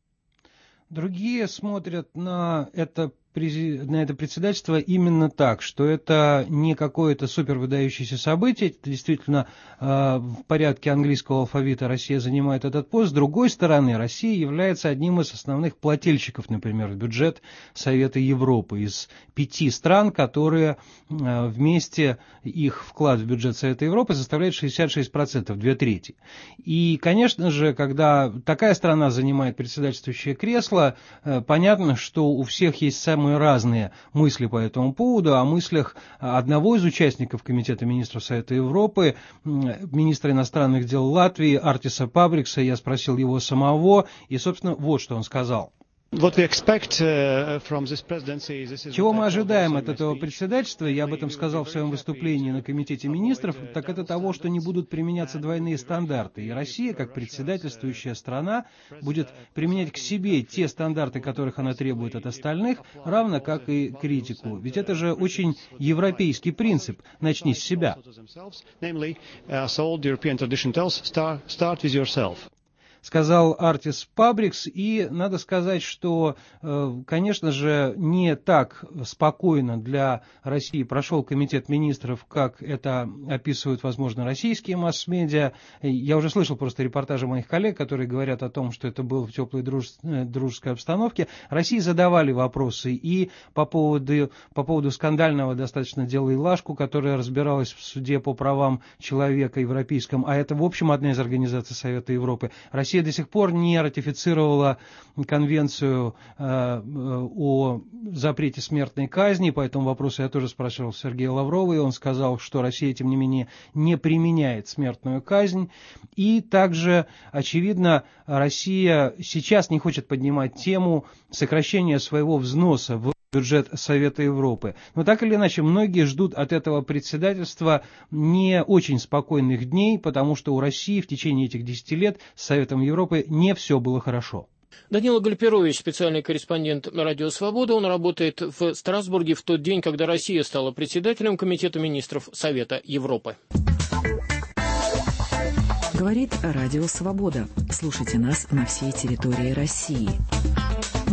Другие смотрят на это на это председательство именно так, что это не какое-то супер выдающееся событие, это действительно э, в порядке английского алфавита Россия занимает этот пост. С другой стороны, Россия является одним из основных плательщиков, например, в бюджет Совета Европы. Из пяти стран, которые э, вместе их вклад в бюджет Совета Европы составляет шестьдесят шесть процентов, две трети. И, конечно же, когда такая страна занимает председательствующее кресло, э, понятно, что у всех есть самые разные мысли по этому поводу. О мыслях одного из участников Комитета министров Совета Европы, министра иностранных дел Латвии Артиса Пабрикса, я спросил его самого, и, собственно, вот что он сказал. Чего мы ожидаем от этого председательства, я об этом сказал в своем выступлении на Комитете министров, так это того, что не будут применяться двойные стандарты. И Россия, как председательствующая страна, будет применять к себе те стандарты, которых она требует от остальных, равно как и критику. Ведь это же очень европейский принцип «начни с себя». Сказал Артис Пабрикс, и надо сказать, что, конечно же, не так спокойно для России прошел Комитет министров, как это описывают, возможно, российские масс-медиа. Я уже слышал просто репортажи моих коллег, которые говорят о том, что это было в теплой друж... дружеской обстановке. России задавали вопросы и по поводу, по поводу скандального достаточно дела Илашку, которое разбиралось в суде по правам человека европейском, а это, в общем, одна из организаций Совета Европы. Россия до сих пор не ратифицировала конвенцию э, о запрете смертной казни. По этому вопросу я тоже спрашивал Сергея Лаврова, и он сказал, что Россия, тем не менее, не применяет смертную казнь. И также, очевидно, Россия сейчас не хочет поднимать тему сокращения своего взноса в бюджет Совета Европы. Но так или иначе, многие ждут от этого председательства не очень спокойных дней, потому что у России в течение этих десяти лет с Советом Европы не все было хорошо. Данила Гальперович, специальный корреспондент «Радио Свобода». Он работает в Страсбурге в тот день, когда Россия стала председателем Комитета министров Совета Европы. Говорит Радио Свобода. Слушайте нас на всей территории России.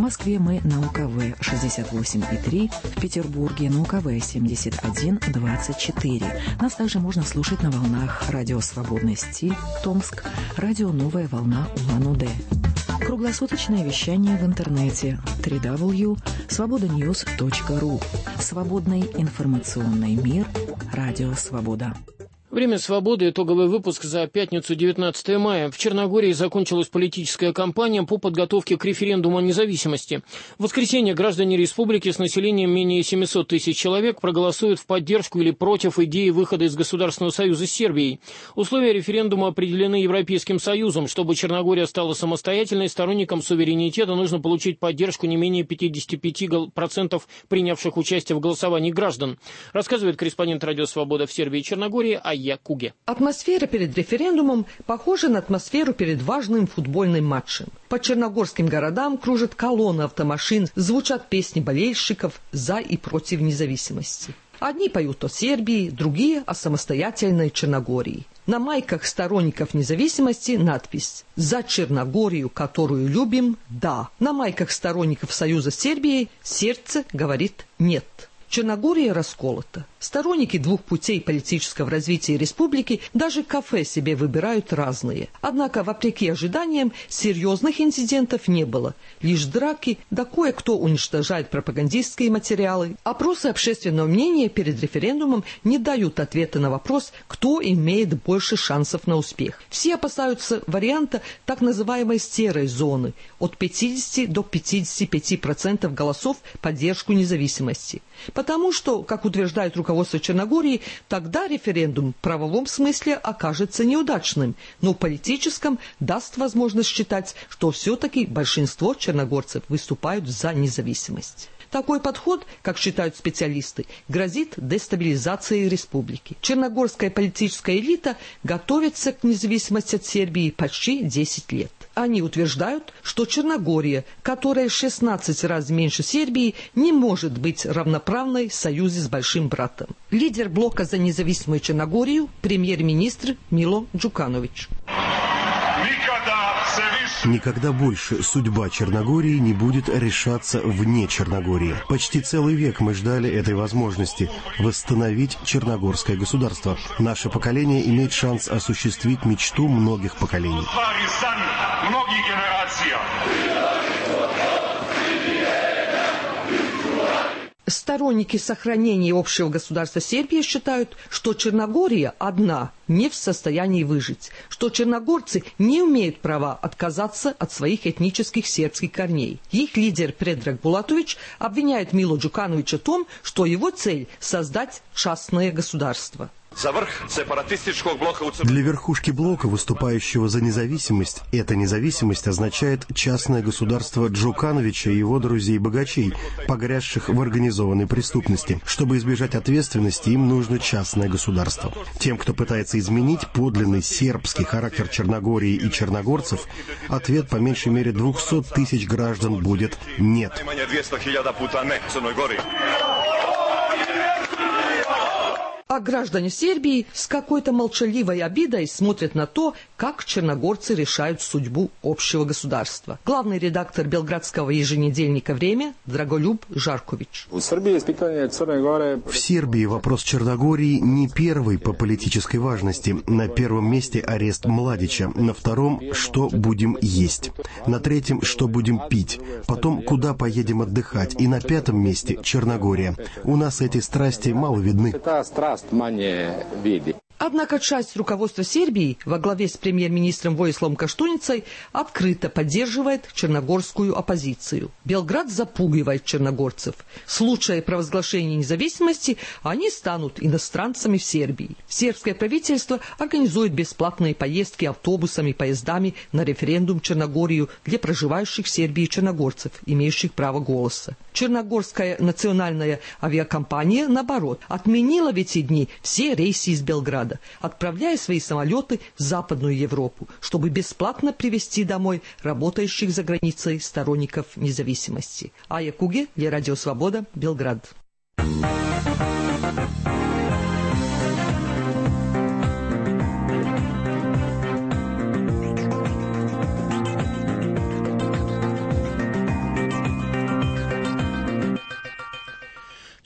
В Москве мы на УКВ шестьдесят восемь и три, в Петербурге на УКВ семьдесят один двадцать четыре. Нас также можно слушать на волнах радио «Свободный стиль» Томск, радио «Новая волна» Улан-Удэ. Круглосуточное вещание в интернете дабл ю дабл ю дабл ю точка свобода ньюс точка ру. Свободный информационный мир. Радио «Свобода». Время свободы. Итоговый выпуск за пятницу, девятнадцатое мая. В Черногории закончилась политическая кампания по подготовке к референдуму о независимости. В воскресенье граждане республики с населением менее семисот тысяч человек проголосуют в поддержку или против идеи выхода из Государственного союза с Сербией. Условия референдума определены Европейским союзом. Чтобы Черногория стала самостоятельной, сторонникам суверенитета нужно получить поддержку не менее пятидесяти пяти процентов принявших участие в голосовании граждан. Рассказывает корреспондент «Радио Свобода» в Сербии и Черногории Айя Куге. Атмосфера перед референдумом похожа на атмосферу перед важным футбольным матчем. По черногорским городам кружат колонны автомашин, звучат песни болельщиков за и против независимости. Одни поют о Сербии, другие о самостоятельной Черногории. На майках сторонников независимости надпись «За Черногорию, которую любим, да». На майках сторонников Союза с Сербией сердце говорит «нет». Черногория расколота. Сторонники двух путей политического развития республики даже кафе себе выбирают разные. Однако, вопреки ожиданиям, серьезных инцидентов не было. Лишь драки, да кое-кто уничтожает пропагандистские материалы. Опросы общественного мнения перед референдумом не дают ответа на вопрос, кто имеет больше шансов на успех. Все опасаются варианта так называемой серой зоны – от пятидесяти до пятидесяти пяти процентов голосов в поддержку независимости. Потому что, как утверждает руководство Черногории, тогда референдум в правовом смысле окажется неудачным, но в политическом даст возможность считать, что все-таки большинство черногорцев выступают за независимость. Такой подход, как считают специалисты, грозит дестабилизацией республики. Черногорская политическая элита готовится к независимости от Сербии почти десять лет. Они утверждают, что Черногория, которая в шестнадцать раз меньше Сербии, не может быть равноправной в союзе с большим братом. Лидер блока за независимую Черногорию, премьер-министр Мило Джуканович. Никогда больше судьба Черногории не будет решаться вне Черногории. Почти целый век мы ждали этой возможности восстановить черногорское государство. Наше поколение имеет шанс осуществить мечту многих поколений. Сторонники сохранения общего государства Сербии считают, что Черногория одна не в состоянии выжить, что черногорцы не имеют права отказаться от своих этнических сербских корней. Их лидер Предраг Булатович обвиняет Мило Джукановича в том, что его цель – создать частное государство. Для верхушки блока, выступающего за независимость, эта независимость означает частное государство Джукановича и его друзей-богачей, погрязших в организованной преступности. Чтобы избежать ответственности, им нужно частное государство. Тем, кто пытается изменить подлинный сербский характер Черногории и черногорцев, ответ по меньшей мере двухсот тысяч граждан будет «нет». А граждане Сербии с какой-то молчаливой обидой смотрят на то, как черногорцы решают судьбу общего государства. Главный редактор белградского еженедельника «Время» Драголюб Жаркович. В Сербии вопрос Черногории не первый по политической важности. На первом месте арест Младича, на втором – что будем есть, на третьем – что будем пить, потом куда поедем отдыхать, и на пятом месте – Черногория. У нас эти страсти мало видны. Однако часть руководства Сербии во главе с премьер-министром Воиславом Каштуницей открыто поддерживает черногорскую оппозицию. Белград запугивает черногорцев. Слушая провозглашение независимости, они станут иностранцами в Сербии. Сербское правительство организует бесплатные поездки автобусами и поездами на референдум в Черногорию для проживающих в Сербии черногорцев, имеющих право голоса. Черногорская национальная авиакомпания, наоборот, отменила в эти дни все рейсы из Белграда, отправляя свои самолеты в Западную Европу, чтобы бесплатно привезти домой работающих за границей сторонников независимости. Айя Куге для Радио Свобода, Белград.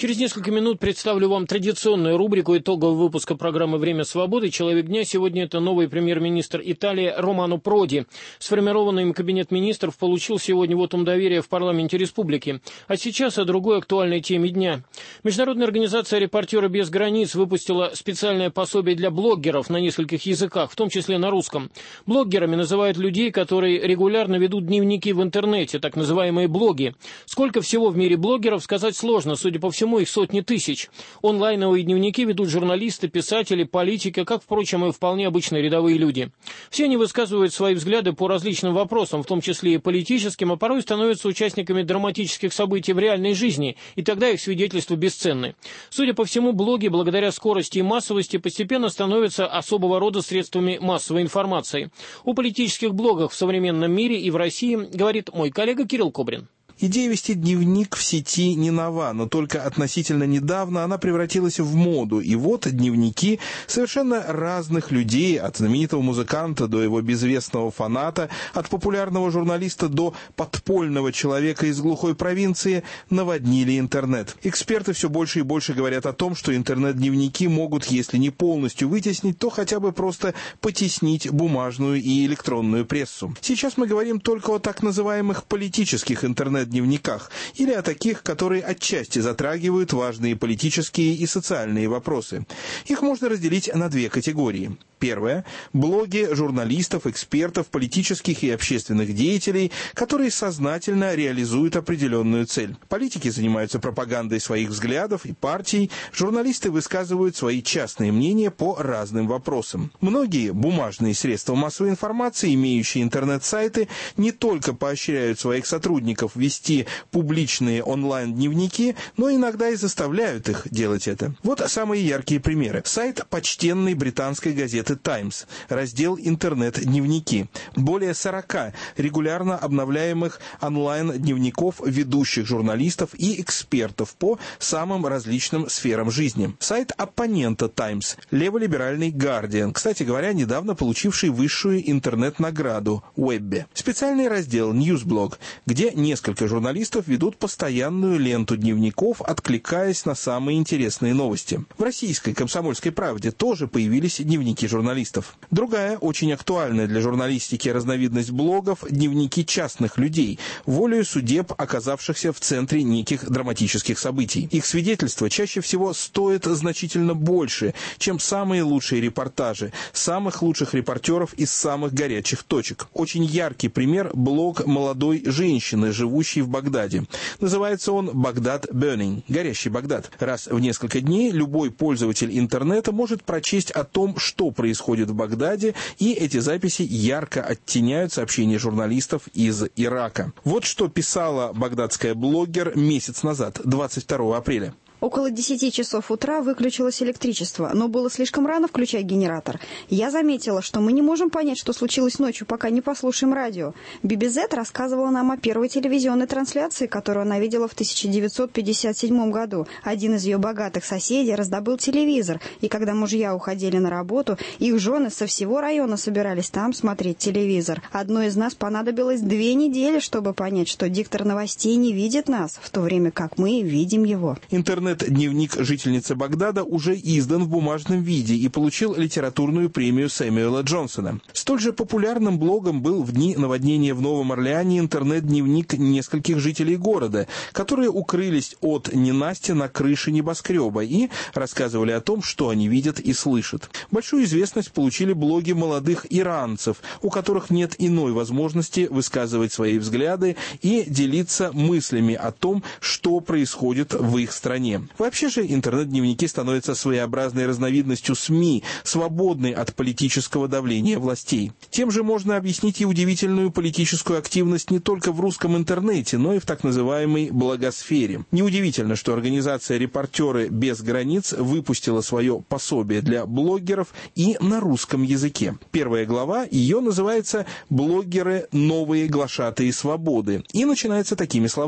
Через несколько минут представлю вам традиционную рубрику итогового выпуска программы «Время свободы». Человек дня сегодня это новый премьер-министр Италии Романо Проди. Сформированный им кабинет министров получил сегодня вотум доверия в парламенте республики. А сейчас о другой актуальной теме дня. Международная организация «Репортеры без границ» выпустила специальное пособие для блогеров на нескольких языках, в том числе на русском. Блогерами называют людей, которые регулярно ведут дневники в интернете, так называемые блоги. Сколько всего в мире блогеров, сказать сложно, судя по всему, их сотни тысяч. Онлайновые дневники ведут журналисты, писатели, политики, как, впрочем, и вполне обычные рядовые люди. Все они высказывают свои взгляды по различным вопросам, в том числе и политическим, а порой становятся участниками драматических событий в реальной жизни, и тогда их свидетельства бесценны. Судя по всему, блоги, благодаря скорости и массовости, постепенно становятся особого рода средствами массовой информации. О политических блогах в современном мире и в России говорит мой коллега Кирилл Кобрин. Идея вести дневник в сети не нова, но только относительно недавно она превратилась в моду. И вот дневники совершенно разных людей, от знаменитого музыканта до его безвестного фаната, от популярного журналиста до подпольного человека из глухой провинции, наводнили интернет. Эксперты все больше и больше говорят о том, что интернет-дневники могут, если не полностью вытеснить, то хотя бы просто потеснить бумажную и электронную прессу. Сейчас мы говорим только о так называемых политических интернет-дневниках, дневниках или о таких, которые отчасти затрагивают важные политические и социальные вопросы. Их можно разделить на две категории. Первое – блоги журналистов, экспертов, политических и общественных деятелей, которые сознательно реализуют определенную цель. Политики занимаются пропагандой своих взглядов и партий, журналисты высказывают свои частные мнения по разным вопросам. Многие бумажные средства массовой информации, имеющие интернет-сайты, не только поощряют своих сотрудников вести публичные онлайн-дневники, но иногда и заставляют их делать это. Вот самые яркие примеры. Сайт почтенной британской газеты «Таймс», раздел «Интернет-дневники». Более сорока регулярно обновляемых онлайн-дневников ведущих журналистов и экспертов по самым различным сферам жизни. Сайт оппонента «Таймс», леволиберальный «Гардиан», кстати говоря, недавно получивший высшую интернет-награду «Уэбби». Специальный раздел «Ньюсблог», где несколько журналистов ведут постоянную ленту дневников, откликаясь на самые интересные новости. В российской «Комсомольской правде» тоже появились дневники журналистов. Другая, очень актуальная для журналистики разновидность блогов – дневники частных людей, волею судеб, оказавшихся в центре неких драматических событий. Их свидетельства чаще всего стоят значительно больше, чем самые лучшие репортажи, самых лучших репортеров из самых горячих точек. Очень яркий пример – блог молодой женщины, живущей в Багдаде. Называется он «Багдад Burning» – «Горящий Багдад». Раз в несколько дней любой пользователь интернета может прочесть о том, что происходит в Багдаде, и эти записи ярко оттеняют сообщения журналистов из Ирака. Вот что писала багдадская блогер месяц назад, двадцать второго апреля. Около десяти часов утра выключилось электричество, но было слишком рано включать генератор. Я заметила, что мы не можем понять, что случилось ночью, пока не послушаем радио. би би зет рассказывала нам о первой телевизионной трансляции, которую она видела в тысяча девятьсот пятьдесят седьмом году. Один из ее богатых соседей раздобыл телевизор, и когда мужья уходили на работу, их жены со всего района собирались там смотреть телевизор. Одной из нас понадобилось две недели, чтобы понять, что диктор новостей не видит нас, в то время как мы видим его. Интернет Дневник жительницы Багдада уже издан в бумажном виде и получил литературную премию Сэмюэла Джонсона. Столь же популярным блогом был в дни наводнения в Новом Орлеане интернет-дневник нескольких жителей города, которые укрылись от ненасти на крыше небоскреба и рассказывали о том, что они видят и слышат. Большую известность получили блоги молодых иранцев, у которых нет иной возможности высказывать свои взгляды и делиться мыслями о том, что происходит в их стране. Вообще же интернет-дневники становятся своеобразной разновидностью СМИ, свободной от политического давления властей. Тем же можно объяснить и удивительную политическую активность не только в русском интернете, но и в так называемой блогосфере. Неудивительно, что организация «Репортеры без границ» выпустила свое пособие для блогеров и на русском языке. Первая глава ее называется «Блогеры. Новые глашатые свободы» и начинается такими словами.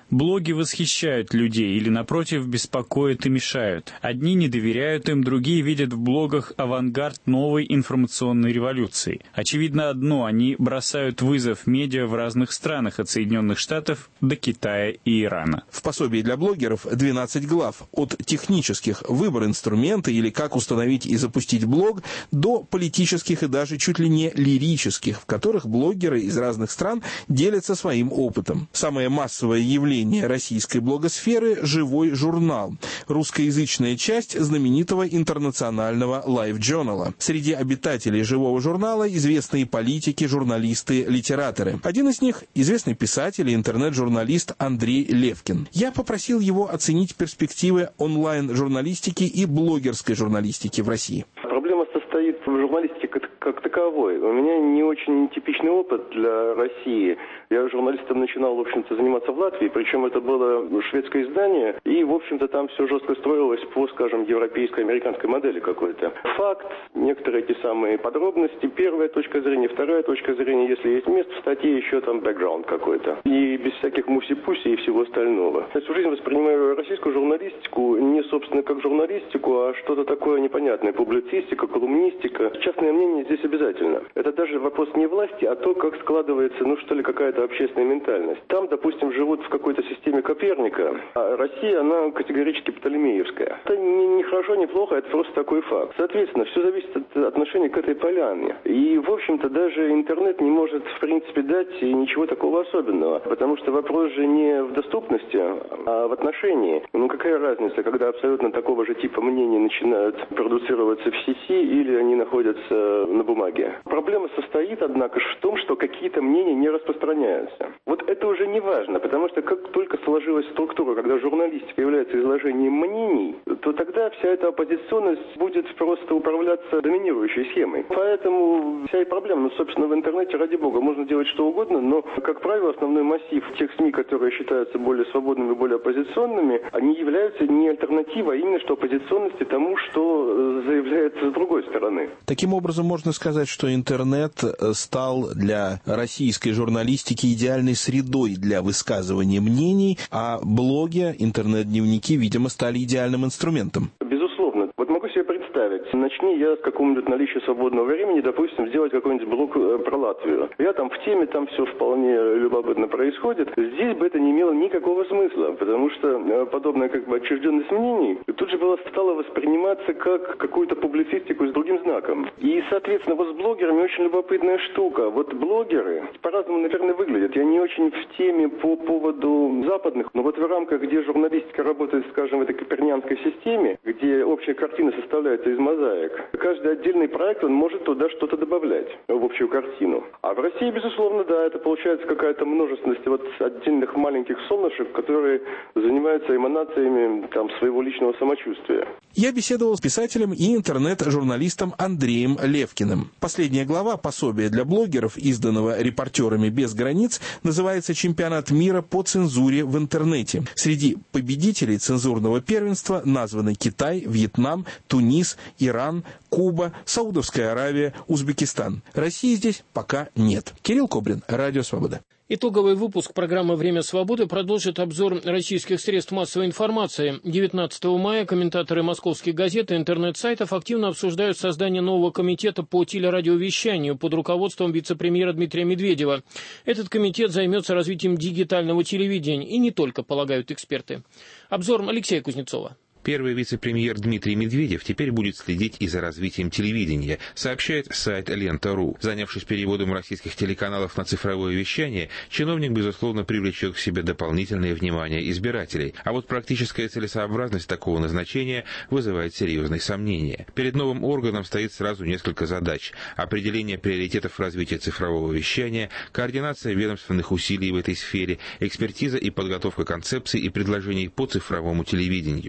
Блоги восхищают людей или, напротив, беспокоят и мешают. Одни не доверяют им, другие видят в блогах авангард новой информационной революции. Очевидно одно – они бросают вызов медиа в разных странах, от Соединенных Штатов до Китая и Ирана. В пособии для блогеров двенадцать глав. От технических – выбор инструмента или как установить и запустить блог, до политических и даже чуть ли не лирических, в которых блогеры из разных стран делятся своим опытом. Самое массовое явление российской блогосферы – живой журнал. Русскоязычная часть знаменитого интернационального LiveJournal. Среди обитателей живого журнала известные политики, журналисты, литераторы. Один из них – известный писатель и интернет-журналист Андрей Левкин. Я попросил его оценить перспективы онлайн-журналистики и блогерской журналистики в России. Проблема состоит в журналистике как, как таковой. У меня не очень типичный опыт для России. Я журналистом начинал, в общем-то, заниматься в Латвии, причем это было шведское издание, и, в общем-то, там все жестко строилось по, скажем, европейской, американской модели какой-то. Факт, некоторые эти самые подробности, первая точка зрения, вторая точка зрения, если есть место в статье, еще там бэкграунд какой-то. И без всяких муси-пуси и всего остального. Я всю жизнь воспринимаю российскую журналистику не, собственно, как журналистику, а что-то такое непонятное. Публицистика, колумнистика. Частное мнение здесь обязательно. Это даже вопрос не власти, а то, как складывается, ну что ли, какая-то общественная ментальность. Там, допустим, живут в какой-то системе Коперника, а Россия, она категорически птолемеевская. Это не, не хорошо, не плохо, это просто такой факт. Соответственно, все зависит от отношения к этой поляне. И, в общем-то, даже интернет не может, в принципе, дать ничего такого особенного. Потому что вопрос же не в доступности, а в отношении. Ну, какая разница, когда абсолютно такого же типа мнения начинают продуцироваться в сети или они находятся на бумаге. Проблема состоит, однако, в том, что какие-то мнения не распространяются. Вот это уже не важно, потому что как только сложилась структура, когда журналистика является изложением мнений, то тогда вся эта оппозиционность будет просто управляться доминирующей схемой. Поэтому вся и проблема, ну, собственно, в интернете, ради бога, можно делать что угодно, но, как правило, основной массив тех СМИ, которые считаются более свободными, более оппозиционными, они являются не альтернативой, а именно что оппозиционности тому, что заявляется с другой стороны. Таким образом, можно сказать, что интернет стал для российской журналистики идеальной средой для высказывания мнений, а блоги, интернет-дневники, видимо, стали идеальным инструментом. Безусловно. Вот могу себе представить, начни я с какого-нибудь наличия свободного времени, допустим, сделать какой-нибудь блог про Латвию. Я там в теме, там все вполне любопытно происходит. Здесь бы это не имело никакого смысла, потому что подобная как бы отчужденность мнений тут же было, стало восприниматься как какую-то публицистику с другим знаком. И, соответственно, вот с блогерами очень любопытная штука. Вот блогеры по-разному, наверное, выглядят. Я не очень в теме по поводу западных, но вот в рамках, где журналистика работает, скажем, в этой копернианской системе, где общая картина составляется из мозаик, каждый отдельный проект, он может туда что-то добавлять в общую картину. А в России, безусловно, да, это получается какая-то множественность вот отдельных маленьких солнышек, которые занимаются эманациями там своего личного самочувствия. Я беседовал с писателем и интернет-журналистом Андреем Левкиным. Последняя глава пособия для блогеров, изданного «Репортерами без границ», называется «Чемпионат мира по цензуре в интернете». Среди победителей цензурного первенства названы Китай, Вьетнам, Тунис, Иран, Куба, Саудовская Аравия, Узбекистан. России здесь пока нет. Кирилл Коблин, Радио Свобода. Итоговый выпуск программы «Время свободы» продолжит обзор российских средств массовой информации. девятнадцатого мая комментаторы московских газет и интернет-сайтов активно обсуждают создание нового комитета по телерадиовещанию под руководством вице-премьера Дмитрия Медведева. Этот комитет займется развитием дигитального телевидения, и не только, полагают эксперты. Обзор Алексея Кузнецова. Первый вице-премьер Дмитрий Медведев теперь будет следить и за развитием телевидения, сообщает сайт Лента точка ру. Занявшись переводом российских телеканалов на цифровое вещание, чиновник, безусловно, привлечет к себе дополнительное внимание избирателей. А вот практическая целесообразность такого назначения вызывает серьезные сомнения. Перед новым органом стоит сразу несколько задач: определение приоритетов развития цифрового вещания, координация ведомственных усилий в этой сфере, экспертиза и подготовка концепций и предложений по цифровому телевидению. Несмотря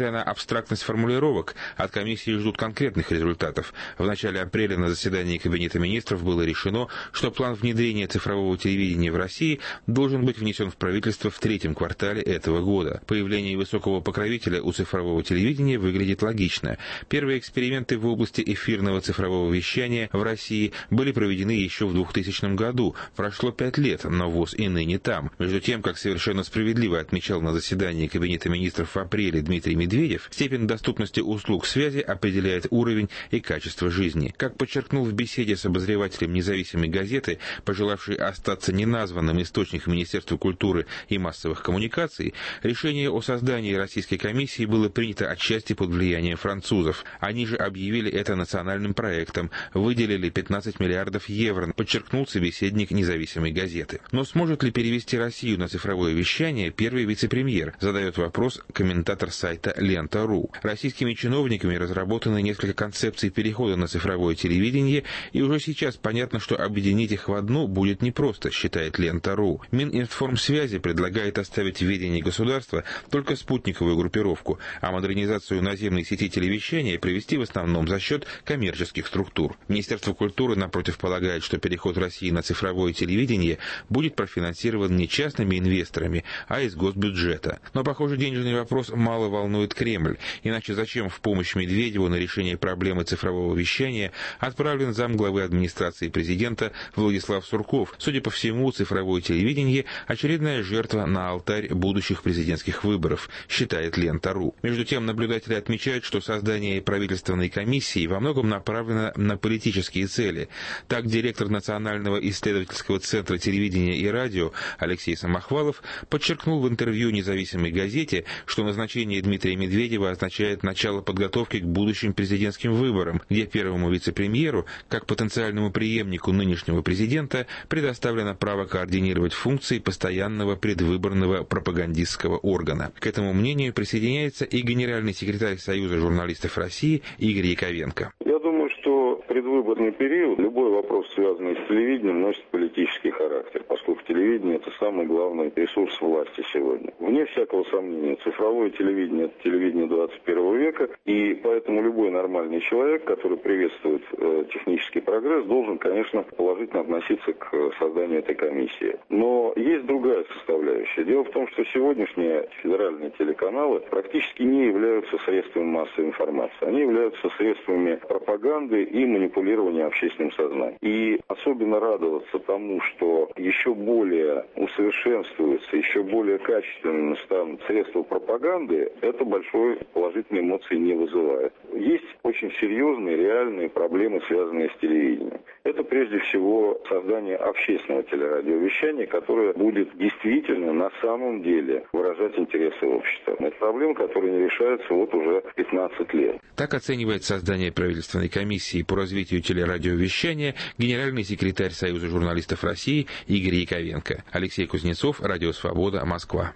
Несмотря на абстрактность формулировок, от комиссии ждут конкретных результатов. В начале апреля на заседании Кабинета министров было решено, что план внедрения цифрового телевидения в России должен быть внесен в правительство в третьем квартале этого года. Появление высокого покровителя у цифрового телевидения выглядит логично. Первые эксперименты в области эфирного цифрового вещания в России были проведены еще в двухтысячном году. Прошло пять лет, но ВОС и ныне там. Между тем, как совершенно справедливо отмечал на заседании Кабинета министров в апреле Дмитрий Медведев, степень доступности услуг связи определяет уровень и качество жизни. Как подчеркнул в беседе с обозревателем независимой газеты, пожелавший остаться неназванным источник Министерства культуры и массовых коммуникаций, решение о создании российской комиссии было принято отчасти под влиянием французов. Они же объявили это национальным проектом, выделили пятнадцать миллиардов евро, подчеркнул собеседник независимой газеты. Но сможет ли перевести Россию на цифровое вещание первый вице-премьер? Задает вопрос комментатор сайта Лента точка ру. Российскими чиновниками разработаны несколько концепций перехода на цифровое телевидение, и уже сейчас понятно, что объединить их в одну будет непросто, считает Лента точка ру. Мининформсвязи предлагает оставить в ведении государства только спутниковую группировку, а модернизацию наземной сети телевещания привести в основном за счет коммерческих структур. Министерство культуры, напротив, полагает, что переход России на цифровое телевидение будет профинансирован не частными инвесторами, а из госбюджета. Но, похоже, денежный вопрос мало волнует Кремль. Иначе зачем в помощь Медведеву на решение проблемы цифрового вещания отправлен замглавы администрации президента Владислав Сурков? Судя по всему, цифровое телевидение – очередная жертва на алтарь будущих президентских выборов, считает Лента точка ру. Между тем, наблюдатели отмечают, что создание правительственной комиссии во многом направлено на политические цели. Так, директор Национального исследовательского центра телевидения и радио Алексей Самохвалов подчеркнул в интервью независимой газете, что назначение Дмитрия Медведева означает начало подготовки к будущим президентским выборам, где первому вице-премьеру, как потенциальному преемнику нынешнего президента, предоставлено право координировать функции постоянного предвыборного пропагандистского органа. К этому мнению присоединяется и генеральный секретарь Союза журналистов России Игорь Яковенко. Я думаю, что предвыборный период, любой вопрос, связанный с телевидением, носит политический характер, поскольку телевидение – это самый главный ресурс власти сегодня. Вне всякого сомнения, цифровое телевидение – это телевидение двадцать первого века, и поэтому любой нормальный человек, который приветствует э, технический прогресс, должен, конечно, положительно относиться к созданию этой комиссии. Но есть другая составляющая. Дело в том, что сегодняшние федеральные телеканалы практически не являются средствами массовой информации. Они являются средствами пропаганды и манипулирования общественным сознанием. И особенно радоваться тому, что еще более усовершенствуются, еще более качественными станут средства пропаганды, это большой положительной эмоции не вызывает. Есть очень серьезные, реальные проблемы, связанные с телевидением. Это прежде всего создание общественного телерадиовещания, которое будет действительно на самом деле выражать интересы общества. Это проблема, которая не решается вот уже пятнадцать лет. Так оценивает создание правительственной комиссии по развитию телерадиовещания генеральный секретарь Союза журналистов России Игорь Яковенко. Алексей Кузнецов, Радио Свобода, Москва.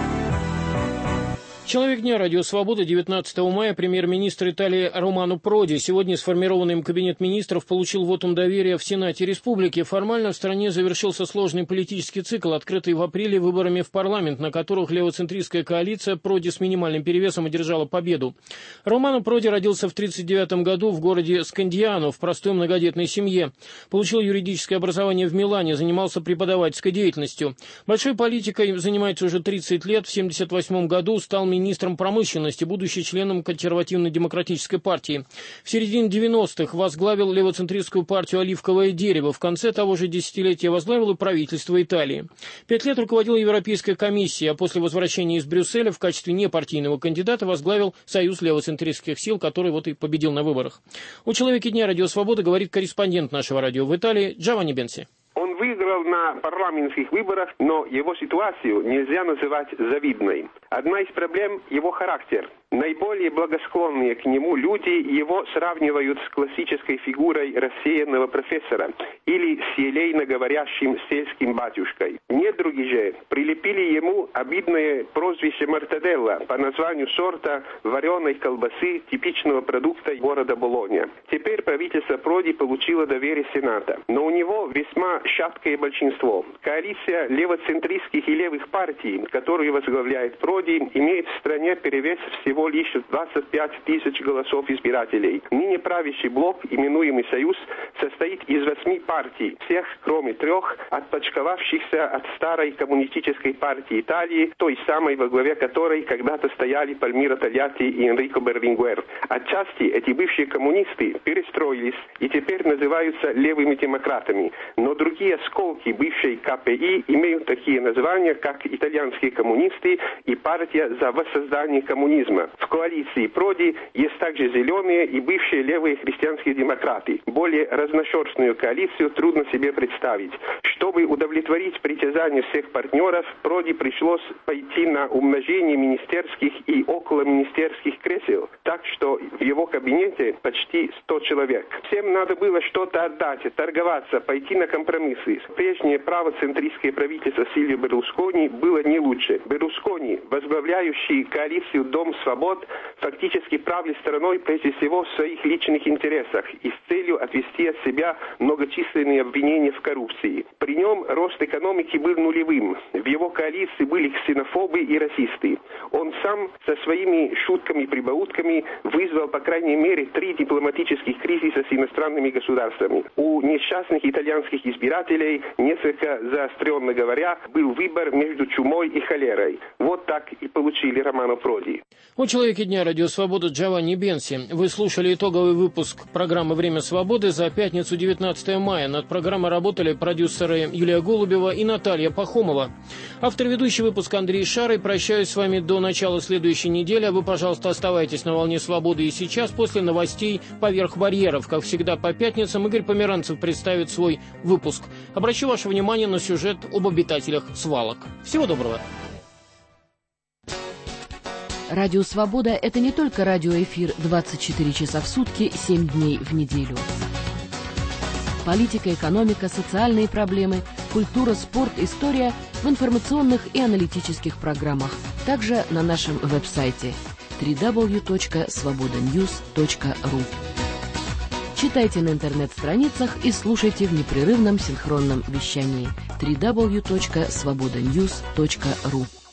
Человек дня «Радио Свобода» девятнадцатого мая премьер-министр Италии Романо Проди сегодня сформированный им кабинет министров получил вотум доверия в Сенате Республики. Формально в стране завершился сложный политический цикл, открытый в апреле выборами в парламент, на которых левоцентристская коалиция Проди с минимальным перевесом одержала победу. Романо Проди родился в тысяча девятьсот тридцать девятом году в городе Скандиано в простой многодетной семье. Получил юридическое образование в Милане, занимался преподавательской деятельностью. Большой политикой занимается уже тридцать лет. В тысяча девятьсот семьдесят восьмом году стал министром министром промышленности, будучи членом консервативно-демократической партии. В середине девяностых возглавил левоцентристскую партию «Оливковое дерево». В конце того же десятилетия возглавил и правительство Италии. Пять лет руководил Европейской комиссией, а после возвращения из Брюсселя в качестве непартийного кандидата возглавил Союз левоцентристских сил, который вот и победил на выборах. У «Человеке дня» Радио Свобода говорит корреспондент нашего радио в Италии Джованни Бенси. Он выиграл на парламентских выборах, но его ситуацию нельзя называть завидной. Одна из проблем – его характер. Наиболее благосклонные к нему люди его сравнивают с классической фигурой рассеянного профессора или с елейно говорящим сельским батюшкой. Недруги же прилепили ему обидное прозвище Мортаделла по названию сорта вареной колбасы, типичного продукта города Болонья. Теперь правительство Проди получило доверие Сената, но у него весьма шаткое большинство. Коалиция левоцентристских и левых партий, которую возглавляет Проди, имеет в стране перевес всего всего лишь двадцать пять тысяч голосов избирателей. Ныне правящий блок, именуемый «Союз», состоит из восьми партий, всех кроме трех, отпочковавшихся от старой коммунистической партии Италии, той самой, во главе которой когда-то стояли Пальмиро Тольятти и Энрико Берлингуэр. Отчасти эти бывшие коммунисты перестроились и теперь называются левыми демократами, но другие осколки бывшей ка пэ и имеют такие названия, как итальянские коммунисты и партия за воссоздание коммунизма. В коалиции Проди есть также зеленые и бывшие левые христианские демократы. Более разношерстную коалицию трудно себе представить. Чтобы удовлетворить притязания всех партнеров, Проди пришлось пойти на умножение министерских и околоминистерских кресел, так что в его кабинете почти сто человек. Всем надо было что-то отдать, торговаться, пойти на компромиссы. Прежнее правоцентристское правительство Сильвио Берлускони было не лучше. Берлускони, возглавляющий коалицию «Дом свобод», фактически правил страной прежде всего в своих личных интересах и с целью отвести от себя многочисленные обвинения в коррупции. При нем рост экономики был нулевым. В его коалиции были ксенофобы и расисты. Он сам со своими шутками-прибаутками вызвал, по крайней мере, три дипломатических кризиса с иностранными государствами. У несчастных итальянских избирателей, несколько заостренно говоря, был выбор между чумой и холерой. Вот так и получили Романо Проди. О человеке дня Радио Свобода Джованни Бенси. Вы слушали итоговый выпуск программы «Время свободы» за пятницу девятнадцатое мая. Над программой работали продюсеры Юлия Голубева и Наталья Пахомова. Автор ведущий выпуск Андрей Шарый. Прощаюсь с вами до начала следующей недели. А вы, пожалуйста, оставайтесь на волне свободы и сейчас после новостей «Поверх барьеров». Как всегда по пятницам Игорь Померанцев представит свой выпуск. Обращу ваше внимание на сюжет об обитателях свалок. Всего доброго. Радио «Свобода» — это не только радиоэфир двадцать четыре часа в сутки, семь дней в неделю. Политика, экономика, социальные проблемы, культура, спорт, история в информационных и аналитических программах. Также на нашем веб-сайте дабл ю дабл ю дабл ю точка свобода ньюс точка ру. Читайте на интернет-страницах и слушайте в непрерывном синхронном вещании дабл ю дабл ю дабл ю точка свобода ньюс точка ру.